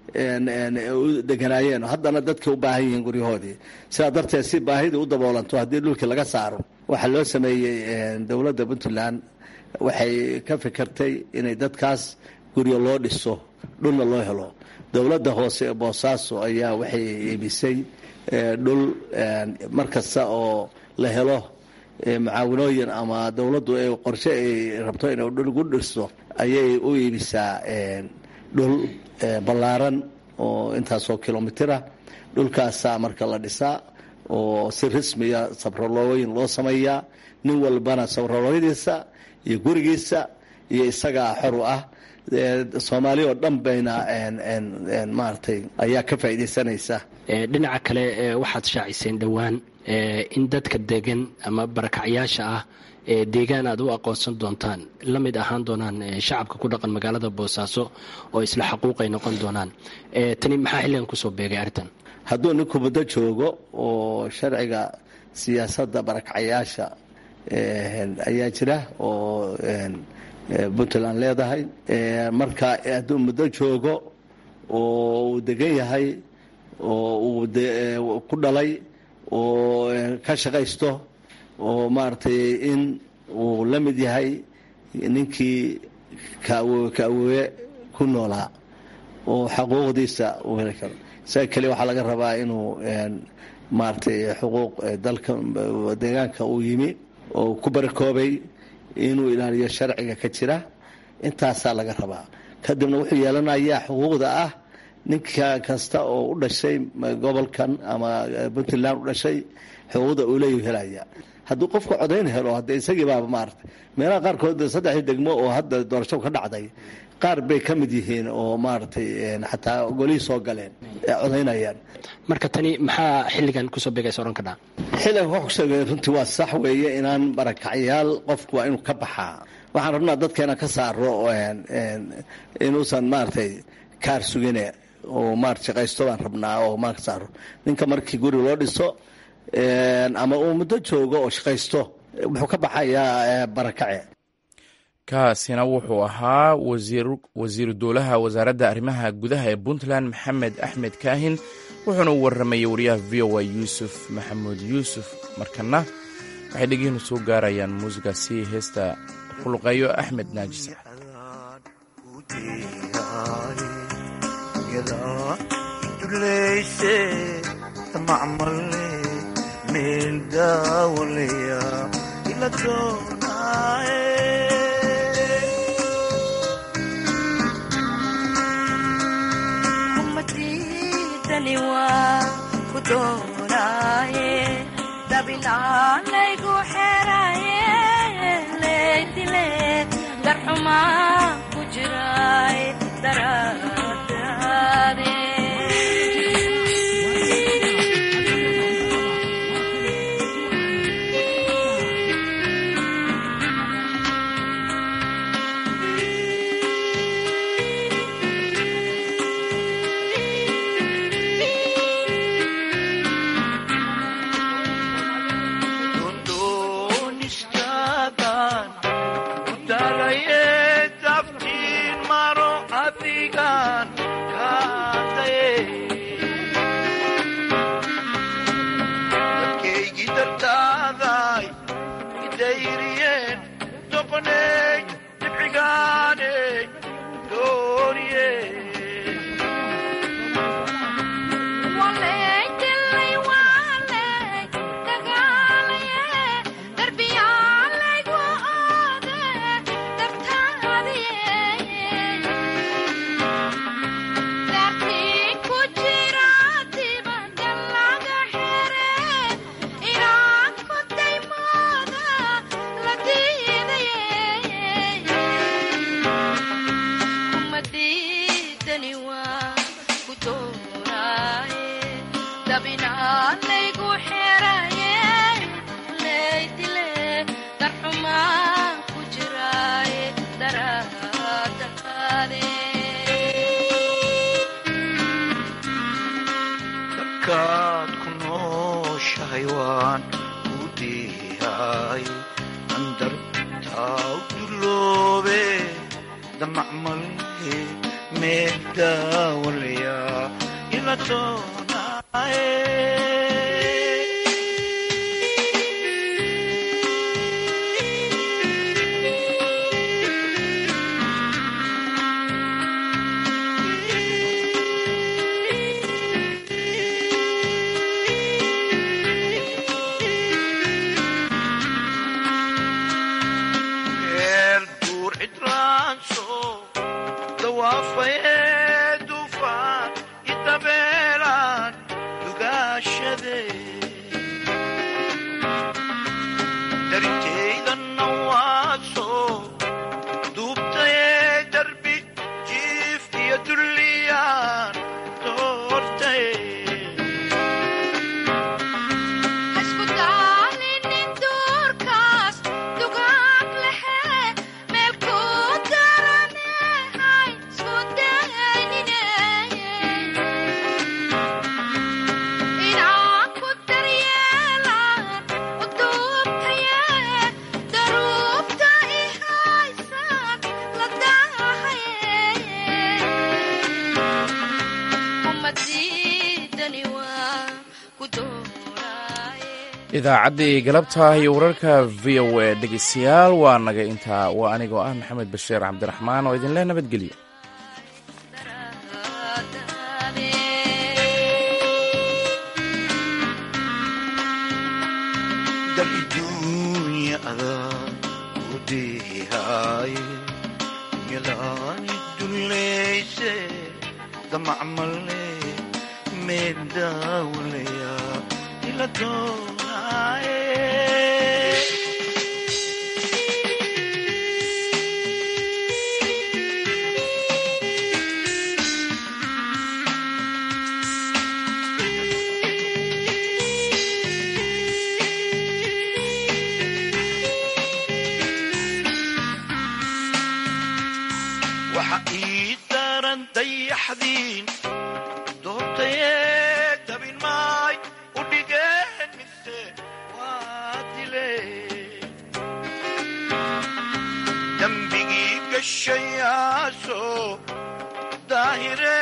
u deganaayeen. haddana dadkay u baahan yihiin guryahoodii. sidaa darteed si baahidii u daboolanto haddii dhulkii laga saaro, waxaa loo sameeyey dowladda puntland waxay ka fikirtay inay dadkaas guryo loo dhiso, dhulna loo helo. dowladda hoose ee boosaaso ayaa waxay iibisay dhul markasta oo la helo mucaawinooyin ama dowladdu ay qorshe ay rabto inay dhul gu dhiso ayay u iibisaa dhul ballaaran oo intaasoo kilomitira. dhulkaasaa marka la dhisaa oo si rasmiya sabrolooyin loo sameeyaa. nin walbana sabrolooyadiisa iyo gurigiisa iyo isagaa xor u ah. soomaali oo dhan bayna maaragtay ayaa ka faa'iidaysanaysa. dhinaca kale waxaad shaaciseen dhowaan in dadka degan ama barakacyaasha ah deegaan aad u aqoonsan doontaan, la mid ahaan doonaan shacabka ku dhaqan magaalada boosaaso oo isla xaquuqay noqon doonaan. tani maxaa xilligan kusoo beegay arrintan? hadduu ninku muddo joogo oo sharciga siyaasadda barakacyaasha ayaa jira oo puntland leedahay. marka hadduu muddo joogo oo uu degan yahay oo uu ku dhalay oo ka shaqaysto oo maaragtay in uu la mid yahay ninkii ka awoowe ku noolaa oo xaquuqdiisa uu heli karo. isaga keliya waxaa laga rabaa inuu maaragtay xuquuq dalka deegaanka uu yimi oo ku barakoobay inuu ilaaliyo sharciga ka jira. intaasaa laga rabaa. kadibna wuxuu yeelanayaa xuquuqda ah ninka kasta oo u dhashay gobolkan ama puntland u dhashay xuquuqda uu leeyahu helaya. hadduu qofku codayn helo hadda isagii baaba maaragtay meelaha qaarkood 3 degmo oo hadda doorasho ka dhacday qaar bay ka mid yihiin oo maaragtay xataa golihii soo galeen codaynayaan. marka tani maxaa xilligan kusoo beegaysa oran ka dhaca xilligan wax kusoo beegay runtii waa sax weeye inaan barakacyaal qofku waa inuu ka baxaa. waxaan rabnaa dadkeena ka saaro inuusan maaragtay kaar sugine oo maaragtay shaqaysto baan rabnaa oo maan ka saaro. ninka markii guri loo dhiso ama uu muddo joogo oo shaqaysto wuxuu ka baxayaa barakace. kaasina wuxuu ahaa wasiiru dowlaha wasaaradda arrimaha gudaha ee puntland maxamed axmed kaahin wuxuuna u warramayay wariyaha v o a yuusuf maxamuud yuusuf. markana waxay dhegihiinu soo gaarayaan muusigaasi heesta ku luqeeyo axmed naajis. dabilalaygu xeraye leydile darxumaa ku jiray daradaade idaacaddii galabta iyo wararka v o a dhegeystayaal waa naga intaa. waa anigoo ah maxamed bashiir cabdiraxmaan oo idinleh nabadgelyo. la doonaaye waxa ii daran dayaxdiin doortayee dabin maay u dhigeen mise waa dileen dembigii gashayaasoo daahire